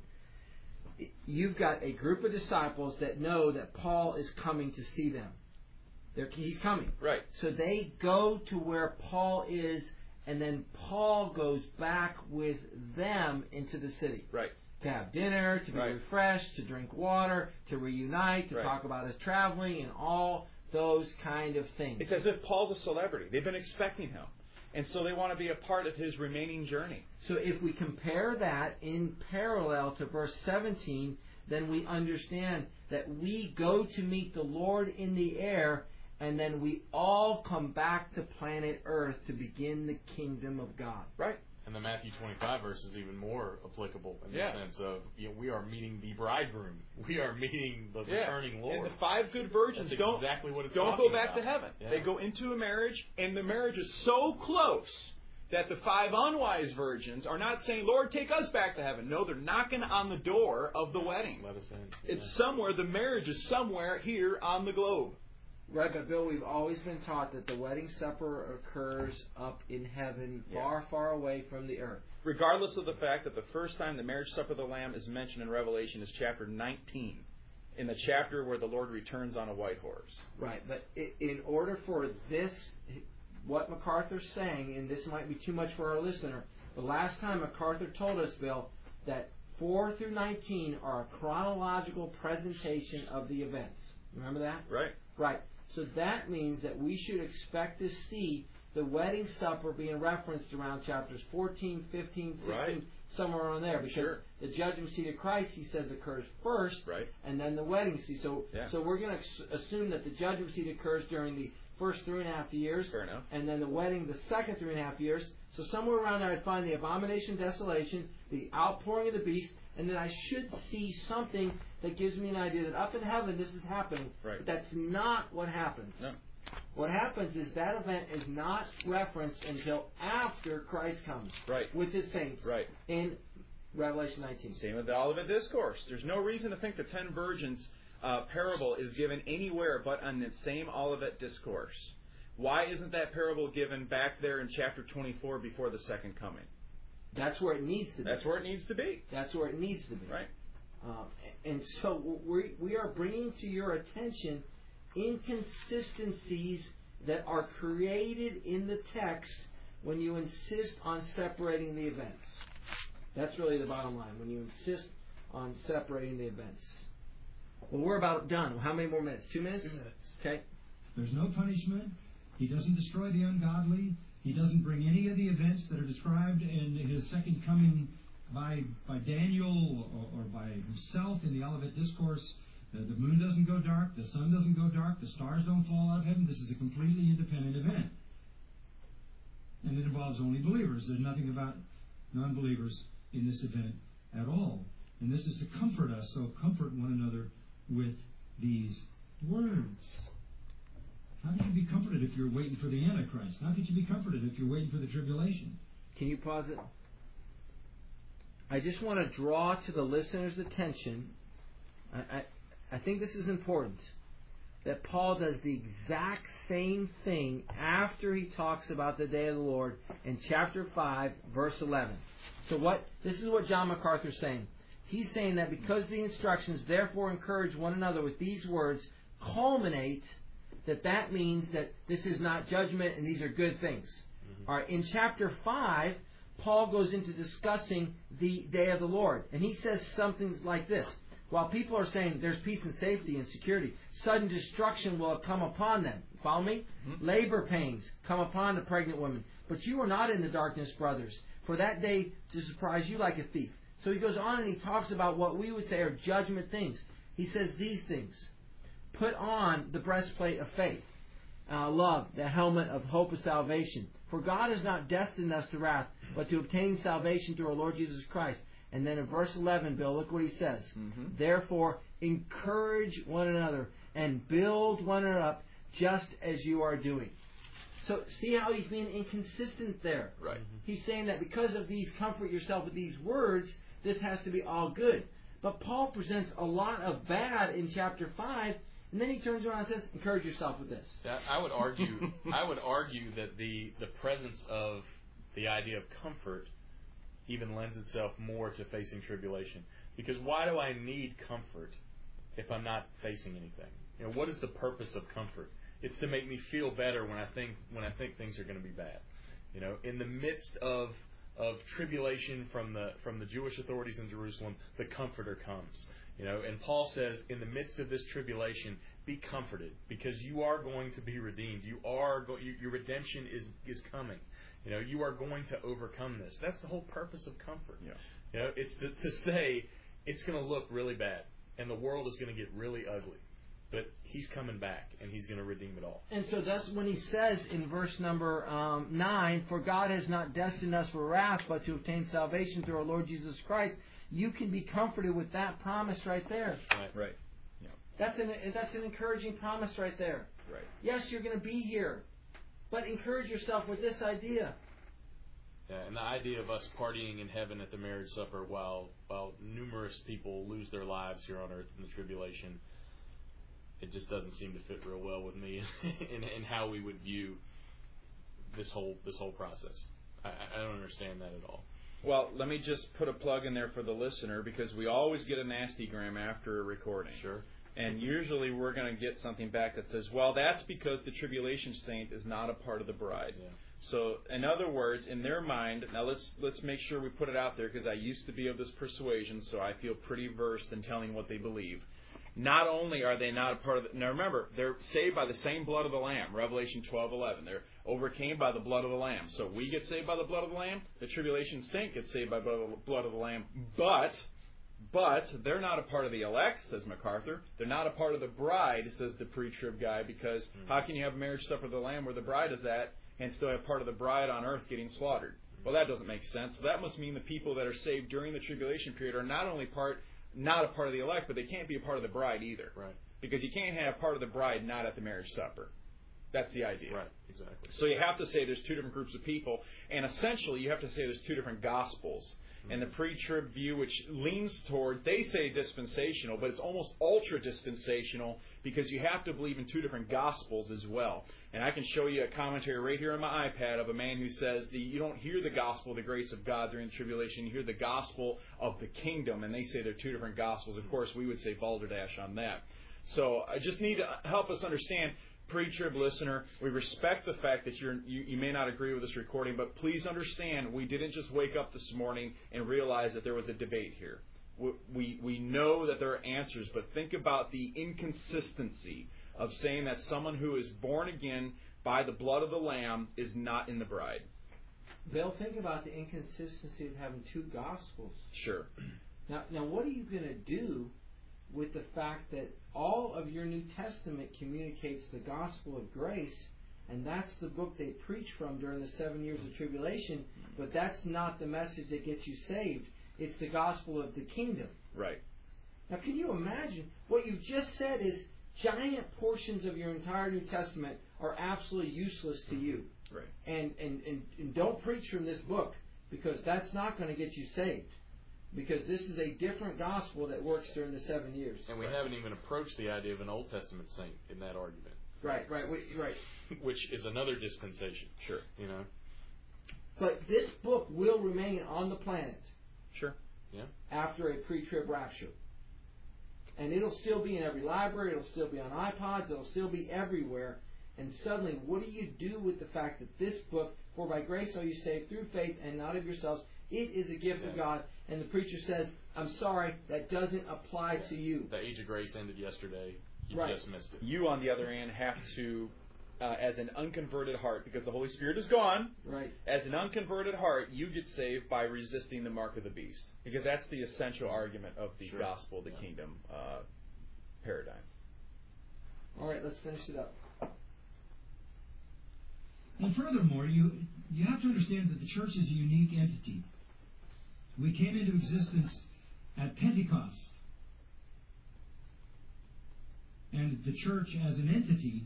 Speaker 1: You've got a group of disciples that know that Paul is coming to see them. They're, he's coming.
Speaker 6: Right.
Speaker 1: So they go to where Paul is, and then Paul goes back with them into the city.
Speaker 6: Right.
Speaker 1: To have dinner, to be
Speaker 6: right.
Speaker 1: refreshed, to drink water, to reunite, to
Speaker 6: right.
Speaker 1: talk about his traveling, and all those kind of things.
Speaker 6: It's as if Paul's a celebrity. They've been expecting him. And so they want to be a part of his remaining journey.
Speaker 1: So if we compare that in parallel to verse seventeen, then we understand that we go to meet the Lord in the air, and then we all come back to planet Earth to begin the kingdom of God.
Speaker 6: Right.
Speaker 4: And the Matthew twenty-five verse is even more applicable in
Speaker 6: yeah.
Speaker 4: the sense of, you know, we are meeting the bridegroom. We are meeting the
Speaker 6: yeah.
Speaker 4: returning Lord.
Speaker 6: And the five good virgins
Speaker 4: That's
Speaker 6: don't,
Speaker 4: exactly what it's
Speaker 6: don't go back
Speaker 4: about.
Speaker 6: to heaven.
Speaker 4: Yeah.
Speaker 6: They go into a marriage, and the marriage is so close that the five unwise virgins are not saying, Lord, take us back to heaven. No, they're knocking on the door of the wedding.
Speaker 4: Let us in.
Speaker 6: It's
Speaker 4: yeah.
Speaker 6: somewhere, the marriage is somewhere here on the globe.
Speaker 1: Right, but Bill, we've always been taught that the wedding supper occurs up in heaven,
Speaker 6: yeah.
Speaker 1: far, far away from the earth.
Speaker 6: Regardless of the fact that the first time the marriage supper of the Lamb is mentioned in Revelation is chapter nineteen, in the chapter where the Lord returns on a white horse.
Speaker 1: Right, but in order for this, what MacArthur's saying, and this might be too much for our listener, the last time MacArthur told us, Bill, that four through nineteen are a chronological presentation of the events. Remember that?
Speaker 6: Right.
Speaker 1: Right. So that means that we should expect to see the wedding supper being referenced around chapters fourteen, fifteen, sixteen,
Speaker 6: right.
Speaker 1: somewhere around there. Because
Speaker 6: sure.
Speaker 1: the judgment seat of Christ, he says, occurs first,
Speaker 6: right.
Speaker 1: and then the wedding seat. So,
Speaker 6: yeah.
Speaker 1: so we're going to assume that the judgment seat occurs during the first three and a half years,
Speaker 6: Fair enough.
Speaker 1: and then the wedding the second three and a half years. So somewhere around there I'd find the abomination of desolation, the outpouring of the beast, and then I should see something that gives me an idea that up in heaven this is happening.
Speaker 6: Right.
Speaker 1: But that's not what happens.
Speaker 6: No.
Speaker 1: What happens is that event is not referenced until after Christ comes
Speaker 6: right.
Speaker 1: with his saints
Speaker 6: right.
Speaker 1: in Revelation nineteen.
Speaker 6: Same with the Olivet Discourse. There's no reason to think the ten virgins uh, parable is given anywhere but on the same Olivet Discourse. Why isn't that parable given back there in chapter twenty-four before the second coming?
Speaker 1: That's where it needs to be.
Speaker 6: That's where it needs to be.
Speaker 1: That's where it needs to be.
Speaker 6: Right.
Speaker 1: Um, and so we we are bringing to your attention inconsistencies that are created in the text when you insist on separating the events. That's really the bottom line. When you insist on separating the events. Well, we're about done. How many more minutes? Two minutes?
Speaker 7: Two minutes.
Speaker 1: Okay.
Speaker 5: There's no punishment. He doesn't destroy the ungodly. He doesn't bring any of the events that are described in his second coming by by Daniel or, or by himself in the Olivet Discourse. The, the moon doesn't go dark. The sun doesn't go dark. The stars don't fall out of heaven. This is a completely independent event. And it involves only believers. There's nothing about non-believers in this event at all. And this is to comfort us. So comfort one another with these words. How could you be comforted if you're waiting for the Antichrist? How could you be comforted if you're waiting for the tribulation?
Speaker 1: Can you pause it? I just want to draw to the listener's attention, I, I, I think this is important, that Paul does the exact same thing after he talks about the day of the Lord in chapter five, verse eleven. So what? This is what John MacArthur is saying. He's saying that because the instructions therefore encourage one another with these words, culminate, that that means that this is not judgment and these are good things. Mm-hmm. All right, in chapter five, Paul goes into discussing the day of the Lord. And he says something like this. While people are saying there's peace and safety and security, sudden destruction will come upon them. Follow me? Mm-hmm. Labor pains come upon the pregnant woman. But you are not in the darkness, brothers, for that day to surprise you like a thief. So he goes on and he talks about what we would say are judgment things. He says these things. Put on the breastplate of faith, uh, love, the helmet of hope of salvation. For God has not destined us to wrath, but to obtain salvation through our Lord Jesus Christ. And then in verse eleven, Bill, look what he says. Mm-hmm. Therefore, encourage one another and build one another up just as you are doing. So see how he's being inconsistent there.
Speaker 3: Right.
Speaker 1: Mm-hmm. He's saying that because of these, comfort yourself with these words, this has to be all good. But Paul presents a lot of bad in chapter five, and then he turns around and says, encourage yourself with this.
Speaker 4: I would argue I would argue that the, the presence of the idea of comfort even lends itself more to facing tribulation. Because why do I need comfort if I'm not facing anything? You know, what is the purpose of comfort? It's to make me feel better when I think when I think things are going to be bad. You know, in the midst of of tribulation from the from the Jewish authorities in Jerusalem, the Comforter comes. You know, and Paul says, in the midst of this tribulation, be comforted because you are going to be redeemed. You are go- you, your redemption is is coming. You know, you are going to overcome this. That's the whole purpose of comfort.
Speaker 3: Yeah.
Speaker 4: You know, it's to, to say it's going to look really bad and the world is going to get really ugly, but He's coming back and He's going to redeem it all.
Speaker 1: And so that's when he says in verse number um, nine, for God has not destined us for wrath, but to obtain salvation through our Lord Jesus Christ. You can be comforted with that promise right there.
Speaker 3: Right. Right. Yeah.
Speaker 1: That's an that's an encouraging promise right there.
Speaker 3: Right.
Speaker 1: Yes, you're going to be here, but encourage yourself with this idea.
Speaker 4: Yeah, and the idea of us partying in heaven at the marriage supper while while numerous people lose their lives here on earth in the tribulation, it just doesn't seem to fit real well with me in, in how we would view this whole this whole process. I, I don't understand that at all.
Speaker 3: Well, let me just put a plug in there for the listener because we always get a nasty gram after a recording.
Speaker 4: Sure.
Speaker 3: And usually we're going to get something back that says, well, that's because the tribulation saint is not a part of the bride.
Speaker 4: Yeah.
Speaker 3: So, in other words, in their mind, now let's let's make sure we put it out there because I used to be of this persuasion, so I feel pretty versed in telling what they believe. Not only are they not a part of the... Now remember, they're saved by the same blood of the Lamb, Revelation twelve eleven. They're overcame by the blood of the Lamb. So we get saved by the blood of the Lamb. The tribulation saint gets saved by the blood of the Lamb. But, but they're not a part of the elect, says MacArthur. They're not a part of the bride, says the pre-trib guy, because mm-hmm. how can you have a marriage supper of the Lamb where the bride is at and still have part of the bride on earth getting slaughtered? Well, that doesn't make sense. So that must mean the people that are saved during the tribulation period are not only part... not a part of the elect, but they can't be a part of the bride either.
Speaker 4: Right.
Speaker 3: Because you can't have part of the bride not at the marriage supper. That's the idea.
Speaker 4: Right, exactly.
Speaker 3: So you have to say there's two different groups of people, and essentially you have to say there's two different gospels. Mm-hmm. And the pre-trib view, which leans toward, they say dispensational, but it's almost ultra-dispensational because you have to believe in two different gospels as well. And I can show you a commentary right here on my iPad of a man who says the, you don't hear the gospel of the grace of God during the tribulation, you hear the gospel of the kingdom, and they say they're two different gospels. Of course, we would say balderdash on that. So I just need to help us understand
Speaker 6: pre-trib listener, we respect the fact that you're, you, you may not agree with this recording, but please understand we didn't just wake up this morning and realize that there was a debate here. We, we, we know that there are answers, but think about the inconsistency of saying that someone who is born again by the blood of the Lamb is not in the bride.
Speaker 1: Bill, think about the inconsistency of having two Gospels.
Speaker 6: Sure.
Speaker 1: Now, now what are you going to do with the fact that all of your New Testament communicates the gospel of grace, and that's the book they preach from during the seven years of tribulation, but that's not the message that gets you saved. It's the gospel of the kingdom.
Speaker 6: Right.
Speaker 1: Now, can you imagine? What you've just said is giant portions of your entire New Testament are absolutely useless to you.
Speaker 6: Right.
Speaker 1: And, and, and, and don't preach from this book, because that's not going to get you saved. Because this is a different gospel that works during the seven years.
Speaker 4: And we right. haven't even approached the idea of an Old Testament saint in that argument.
Speaker 1: Right, right, we, right.
Speaker 4: Which is another dispensation.
Speaker 6: Sure.
Speaker 4: You know.
Speaker 1: But this book will remain on the planet.
Speaker 6: Sure.
Speaker 4: Yeah.
Speaker 1: After a pre-trib rapture. And it'll still be in every library, it'll still be on iPods, it'll still be everywhere. And suddenly, what do you do with the fact that this book, for by grace are you saved through faith and not of yourselves, it is a gift
Speaker 4: yeah.
Speaker 1: of God, and the preacher says, I'm sorry, that doesn't apply to you.
Speaker 4: The age of grace ended yesterday. You
Speaker 1: right.
Speaker 4: just missed it.
Speaker 6: You, on the other hand, have to, uh, as an unconverted heart, because the Holy Spirit is gone,
Speaker 1: right.
Speaker 6: as an unconverted heart, you get saved by resisting the mark of the beast. Because that's the essential argument of the
Speaker 4: sure.
Speaker 6: gospel, the
Speaker 4: yeah.
Speaker 6: kingdom uh, paradigm.
Speaker 1: All right, let's finish it up.
Speaker 5: And furthermore, you you have to understand that the church is a unique entity. We came into existence at Pentecost. And the church as an entity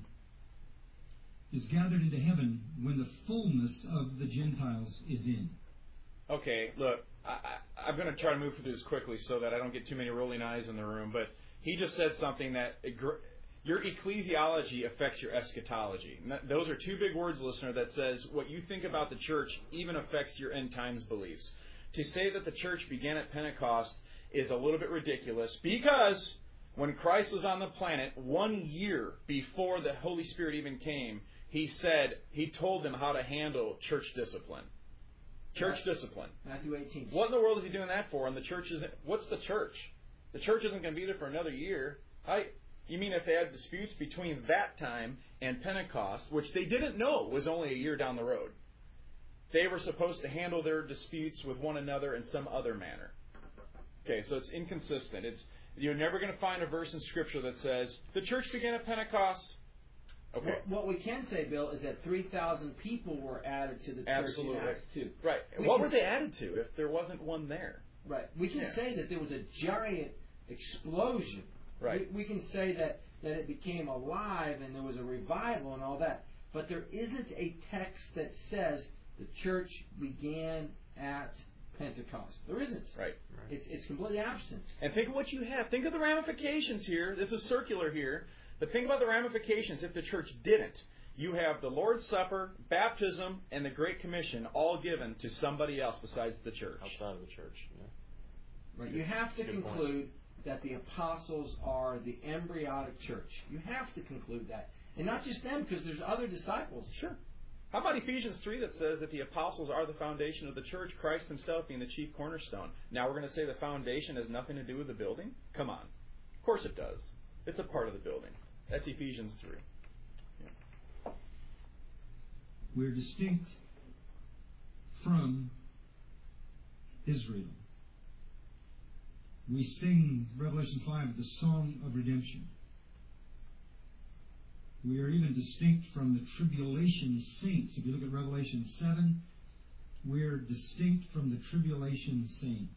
Speaker 5: is gathered into heaven when the fullness of the Gentiles is in.
Speaker 6: Okay, look, I, I, I'm going to try to move through this quickly so that I don't get too many rolling eyes in the room, but he just said something that... Your ecclesiology affects your eschatology. Those are two big words, listener, that says what you think about the church even affects your end times beliefs. To say that the church began at Pentecost is a little bit ridiculous, because when Christ was on the planet, one year before the Holy Spirit even came, he said, he told them how to handle church discipline. Church
Speaker 1: Matthew,
Speaker 6: discipline.
Speaker 1: Matthew eighteen.
Speaker 6: What in the world is he doing that for? And the church isn't, what's the church? The church isn't going to be there for another year. I... You mean if they had disputes between that time and Pentecost, which they didn't know was only a year down the road, they were supposed to handle their disputes with one another in some other manner. Okay, so it's inconsistent. It's you're never going to find a verse in Scripture that says, the church began at Pentecost. Okay.
Speaker 1: What, what we can say, Bill, is that three thousand people were added to the church
Speaker 6: Absolutely.
Speaker 1: in Acts two.
Speaker 6: Right.
Speaker 1: We
Speaker 6: What
Speaker 1: can,
Speaker 6: were they added to if there wasn't one there?
Speaker 1: Right. We can
Speaker 6: Yeah.
Speaker 1: say that there was a giant explosion.
Speaker 6: Right.
Speaker 1: We, we can say that, that it became alive and there was a revival and all that. But there isn't a text that says the church began at Pentecost. There isn't.
Speaker 6: Right.
Speaker 4: Right.
Speaker 1: It's it's completely absent.
Speaker 6: And think of what you have. Think of the ramifications here. This is circular here. But think about the ramifications if the church didn't. You have the Lord's Supper, baptism, and the Great Commission all given to somebody else besides the church.
Speaker 4: Outside of the church. Yeah.
Speaker 1: Right. You have to
Speaker 4: Good
Speaker 1: conclude that the apostles are the embryonic church. You have to conclude that. And not just them, because there's other disciples.
Speaker 6: Sure. How about Ephesians three that says that the apostles are the foundation of the church, Christ himself being the chief cornerstone? Now we're going to say the foundation has nothing to do with the building? Come on. Of course it does. It's a part of the building. That's Ephesians three. Yeah.
Speaker 5: We're distinct from Israel. We sing Revelation five, the Song of Redemption. We are even distinct from the tribulation saints. If you look at Revelation seven, we're distinct from the tribulation saints.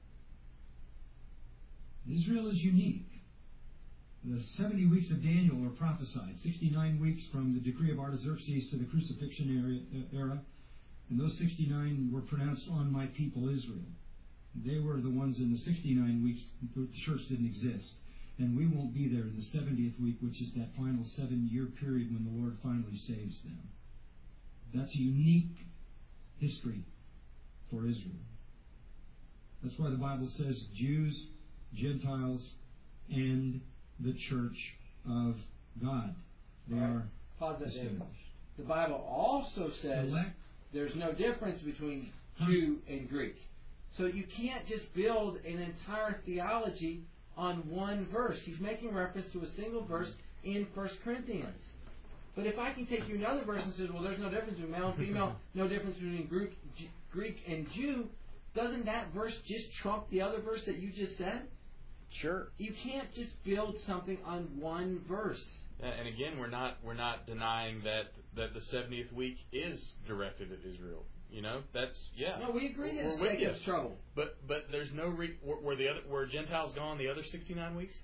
Speaker 5: Israel is unique. The seventy weeks of Daniel are prophesied, sixty-nine weeks from the decree of Artaxerxes to the crucifixion era, and those sixty-nine were pronounced on my people Israel. They were the ones in the sixty-nine weeks the church didn't exist. And we won't be there in the seventieth week, which is that final seven-year period when the Lord finally saves them. That's a unique history for Israel. That's why the Bible says Jews, Gentiles, and the church of God. They
Speaker 1: Right.
Speaker 5: are
Speaker 1: Pause that, David.
Speaker 5: distinguished.
Speaker 1: The Bible also says
Speaker 5: Elect,
Speaker 1: there's no difference between Jew and Greek. So you can't just build an entire theology on one verse. He's making reference to a single verse in First Corinthians. But if I can take you another verse and say, well, there's no difference between male and female, no difference between Greek, G- Greek and Jew, doesn't that verse just trump the other verse that you just said?
Speaker 3: Sure.
Speaker 1: You can't just build something on one verse.
Speaker 4: And again, we're not we're not denying that, that the seventieth week is directed at Israel. You know, that's yeah.
Speaker 1: No, we agree
Speaker 4: We're
Speaker 1: that's
Speaker 4: with
Speaker 1: Jacob's
Speaker 4: you.
Speaker 1: trouble.
Speaker 4: But but there's no re- were, were the other were Gentiles gone the other sixty-nine weeks?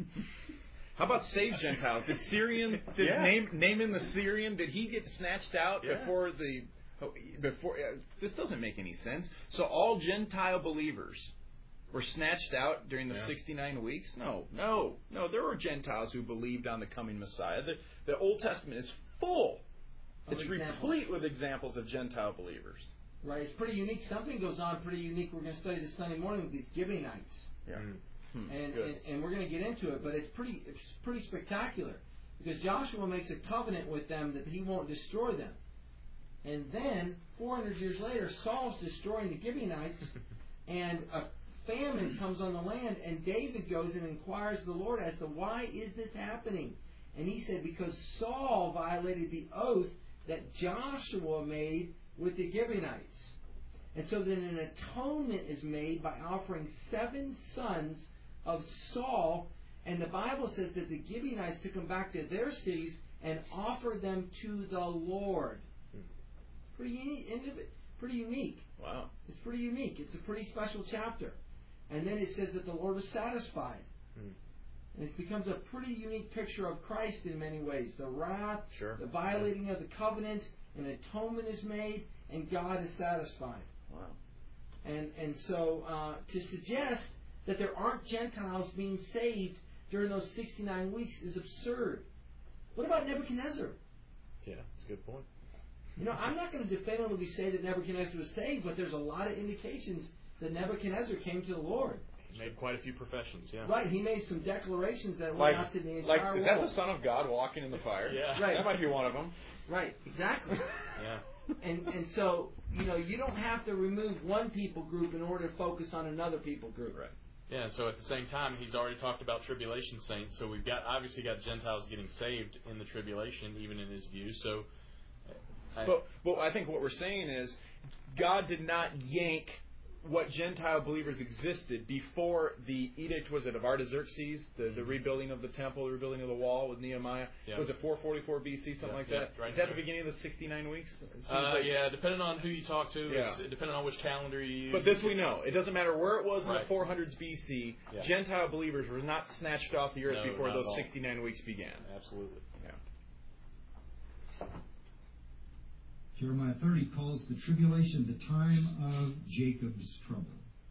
Speaker 6: How about saved Gentiles? Did Syrian did
Speaker 4: Yeah.
Speaker 6: name Naaman the Syrian? Did he get snatched out
Speaker 4: Yeah.
Speaker 6: before the before? Uh, this doesn't make any sense. So all Gentile believers were snatched out during the
Speaker 4: Yeah.
Speaker 6: sixty-nine weeks? No, no, no. There were Gentiles who believed on the coming Messiah. The, the Old Testament is full.
Speaker 1: Of
Speaker 6: It's
Speaker 1: examples.
Speaker 6: replete with examples of Gentile believers.
Speaker 1: Right, it's pretty unique. Something goes on pretty unique. We're going to study this Sunday morning with these Gibeonites.
Speaker 6: Yeah.
Speaker 4: Mm.
Speaker 6: Hmm,
Speaker 1: And,
Speaker 6: good.
Speaker 1: and and we're going to get into it, but it's pretty it's pretty spectacular because Joshua makes a covenant with them that he won't destroy them, and then four hundred years later, Saul's destroying the Gibeonites, and a famine comes on the land, and David goes and inquires of the Lord as to why is this happening, and he said because Saul violated the oath that Joshua made with the Gibeonites. And so then an atonement is made by offering seven sons of Saul, and the Bible says that the Gibeonites took them back to their cities and offered them to the Lord. Pretty unique. Pretty unique.
Speaker 6: Wow.
Speaker 1: It's pretty unique. It's a pretty special chapter. And then it says that the Lord was satisfied.
Speaker 4: Hmm.
Speaker 1: And it becomes a pretty unique picture of Christ in many ways. The wrath,
Speaker 6: Sure.
Speaker 1: the violating of the covenant, an atonement is made, and God is satisfied.
Speaker 6: Wow.
Speaker 1: And and so uh, to suggest that there aren't Gentiles being saved during those sixty-nine weeks is absurd. What about Nebuchadnezzar?
Speaker 4: Yeah, that's a good point.
Speaker 1: You know, I'm not going to definitively say that Nebuchadnezzar was saved, but there's a lot of indications that Nebuchadnezzar came to the Lord.
Speaker 4: He made quite a few professions. Yeah.
Speaker 1: Right, he made some declarations that went
Speaker 6: Like,
Speaker 1: out to the
Speaker 6: like
Speaker 1: entire
Speaker 6: is that
Speaker 1: world.
Speaker 6: the Son of God walking in the fire?
Speaker 4: Yeah.
Speaker 1: Right.
Speaker 6: That might be one of them.
Speaker 1: Right, exactly.
Speaker 4: Yeah.
Speaker 1: And and so, you know, you don't have to remove one people group in order to focus on another people group.
Speaker 6: Right.
Speaker 4: Yeah, and so at the same time, he's already talked about tribulation saints. So we've got obviously got Gentiles getting saved in the tribulation, even in his view. So, I,
Speaker 6: But, but I think what we're saying is God did not yank what Gentile believers existed before the edict, was it of Artaxerxes, the, the rebuilding of the temple, the rebuilding of the wall with Nehemiah?
Speaker 4: Yeah.
Speaker 6: Was it four forty-four B C, something
Speaker 4: Yeah,
Speaker 6: like
Speaker 4: yeah,
Speaker 6: that?
Speaker 4: right.
Speaker 6: Is that the beginning of the sixty-nine weeks? It seems
Speaker 4: uh,
Speaker 6: like-
Speaker 4: yeah, depending on who you talk to,
Speaker 6: Yeah.
Speaker 4: it's, depending on which calendar you use.
Speaker 6: But this we know. It doesn't matter where it was in
Speaker 4: Right.
Speaker 6: the four hundreds B C,
Speaker 4: Yeah.
Speaker 6: Gentile believers were not snatched off the earth
Speaker 4: No,
Speaker 6: before
Speaker 4: not
Speaker 6: those
Speaker 4: at all.
Speaker 6: sixty-nine weeks began.
Speaker 4: Absolutely.
Speaker 6: Yeah.
Speaker 5: Jeremiah thirty calls the tribulation the time of Jacob's trouble.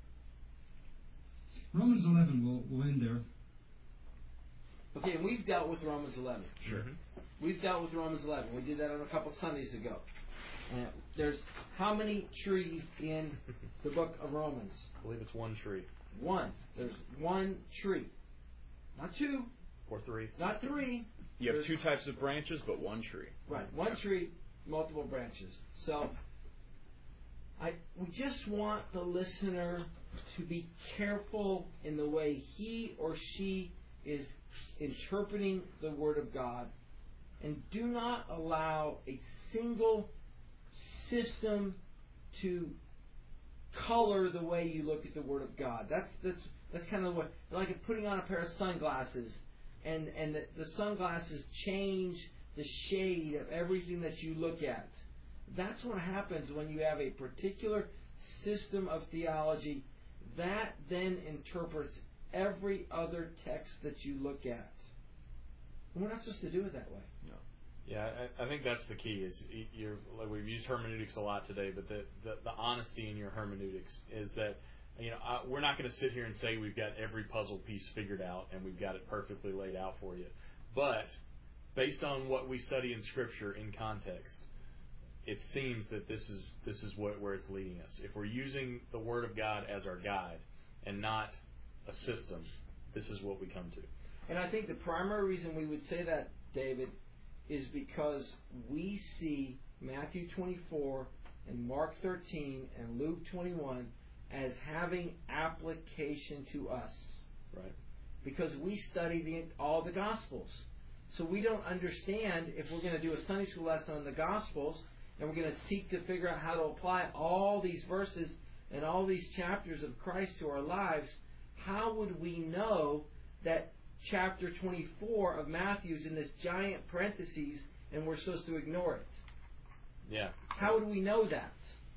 Speaker 5: Romans eleven, we'll, we'll end there.
Speaker 1: Okay, and we've dealt with Romans eleven.
Speaker 6: Sure.
Speaker 1: We've dealt with Romans eleven. We did that on a couple Sundays ago. Uh, there's how many trees in the book of Romans?
Speaker 4: I believe it's one tree
Speaker 1: One. There's one tree. Not two,
Speaker 4: or three.
Speaker 1: not three.
Speaker 6: You have
Speaker 1: There's-
Speaker 6: two types of branches, but one tree.
Speaker 1: Right, one tree, multiple branches. So, I we just want the listener to be careful in the way he or she is interpreting the Word of God, and do not allow a single system to color the way you look at the Word of God. That's that's that's kind of what, like putting on a pair of sunglasses, and and the, the sunglasses change the shade of everything that you look at. That's what happens when you have a particular system of theology that then interprets every other text that you look at. And we're not supposed to do it that way.
Speaker 4: Yeah, I, I think that's the key. Is you're like we've used hermeneutics a lot today, but the the, the honesty in your hermeneutics is that you know I, we're not going to sit here and say we've got every puzzle piece figured out and we've got it perfectly laid out for you, but based on what we study in Scripture in context, it seems that this is this is what, where it's leading us. If we're using the Word of God as our guide and not a system, this is what we come to.
Speaker 1: And I think the primary reason we would say that, David, is because we see Matthew twenty-four and Mark thirteen and Luke twenty-one as having application to us.
Speaker 4: Right.
Speaker 1: Because we study the, all the Gospels. So we don't understand if we're going to do a Sunday school lesson on the Gospels and we're going to seek to figure out how to apply all these verses and all these chapters of Christ to our lives, how would we know that chapter twenty-four of Matthew is in this giant parentheses and we're supposed to ignore it?
Speaker 4: Yeah.
Speaker 1: How would we know that?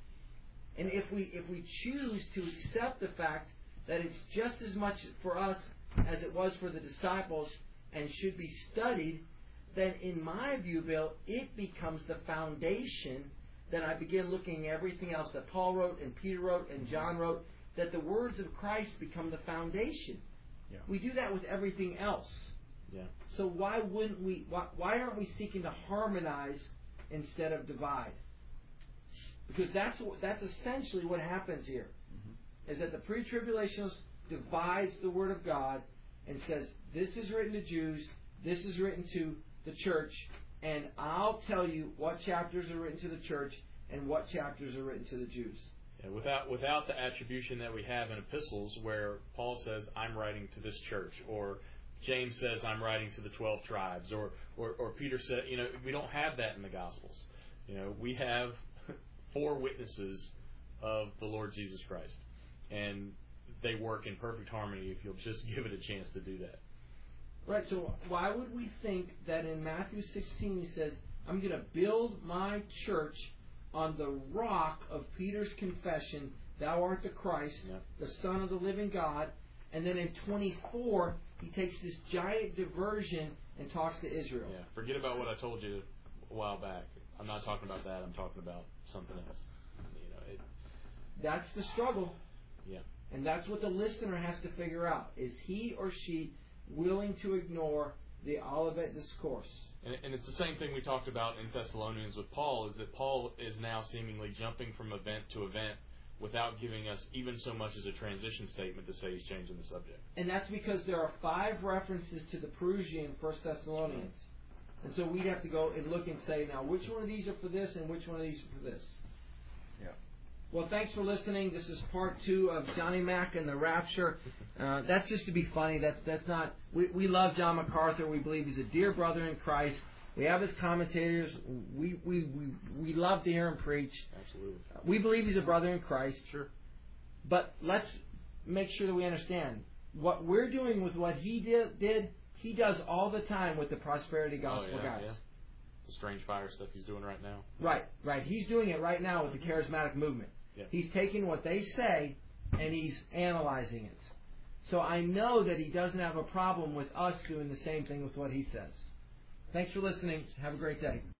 Speaker 1: And if we if we choose to accept the fact that it's just as much for us as it was for the disciples and should be studied, then in my view, Bill, it becomes the foundation that I begin looking at everything else that Paul wrote and Peter wrote and John wrote, that the words of Christ become the foundation.
Speaker 3: Yeah.
Speaker 1: We do that with everything else.
Speaker 4: Yeah.
Speaker 1: So why wouldn't we? Why, why aren't we seeking to harmonize instead of divide? Because that's what, that's essentially what happens here, mm-hmm. is that the pre-tribulationist divides the Word of God and says, this is written to Jews, this is written to the church, and I'll tell you what chapters are written to the church and what chapters are written to the Jews.
Speaker 4: Yeah, without without the attribution that we have in epistles where Paul says, I'm writing to this church, or James says, I'm writing to the twelve tribes, or, or, or Peter said, you know, we don't have that in the Gospels. You know, we have four witnesses of the Lord Jesus Christ. And they work in perfect harmony if you'll just give it a chance to do that.
Speaker 1: Right, so why would we think that in Matthew sixteen he says, I'm going to build my church on the rock of Peter's confession, thou art the Christ,
Speaker 4: yeah.
Speaker 1: the Son of the living God, and then in twenty-four he takes this giant diversion and talks to Israel.
Speaker 4: Yeah, forget about what I told you a while back. I'm not talking about that, I'm talking about something else. You know, it,
Speaker 1: That's the struggle.
Speaker 4: Yeah.
Speaker 1: And that's what the listener has to figure out. Is he or she willing to ignore the Olivet Discourse?
Speaker 4: And, and it's the same thing we talked about in Thessalonians with Paul, is that Paul is now seemingly jumping from event to event without giving us even so much as a transition statement to say he's changing the subject.
Speaker 1: And that's because there are five references to the Perusia in First Thessalonians. And so we'd have to go and look and say, now, which one of these are for this and which one of these are for this?
Speaker 3: Yeah.
Speaker 1: Well, thanks for listening. This is part two of Johnny Mac and the Rapture. Uh, that's just to be funny. That's that's not. We we love John MacArthur. We believe he's a dear brother in Christ. We have his commentators. We we we, we love to hear him preach.
Speaker 4: Absolutely.
Speaker 1: Uh, we believe he's a brother in Christ.
Speaker 4: Sure.
Speaker 1: But let's make sure that we understand what we're doing with what he did. did he does all the time with the prosperity gospel
Speaker 4: oh, yeah,
Speaker 1: guys.
Speaker 4: Yeah. The strange fire stuff he's doing right now.
Speaker 1: Right, right. He's doing it right now with the charismatic movement.
Speaker 4: Yeah.
Speaker 1: He's taking what they say and he's analyzing it. So I know that he doesn't have a problem with us doing the same thing with what he says. Thanks for listening. Have a great day.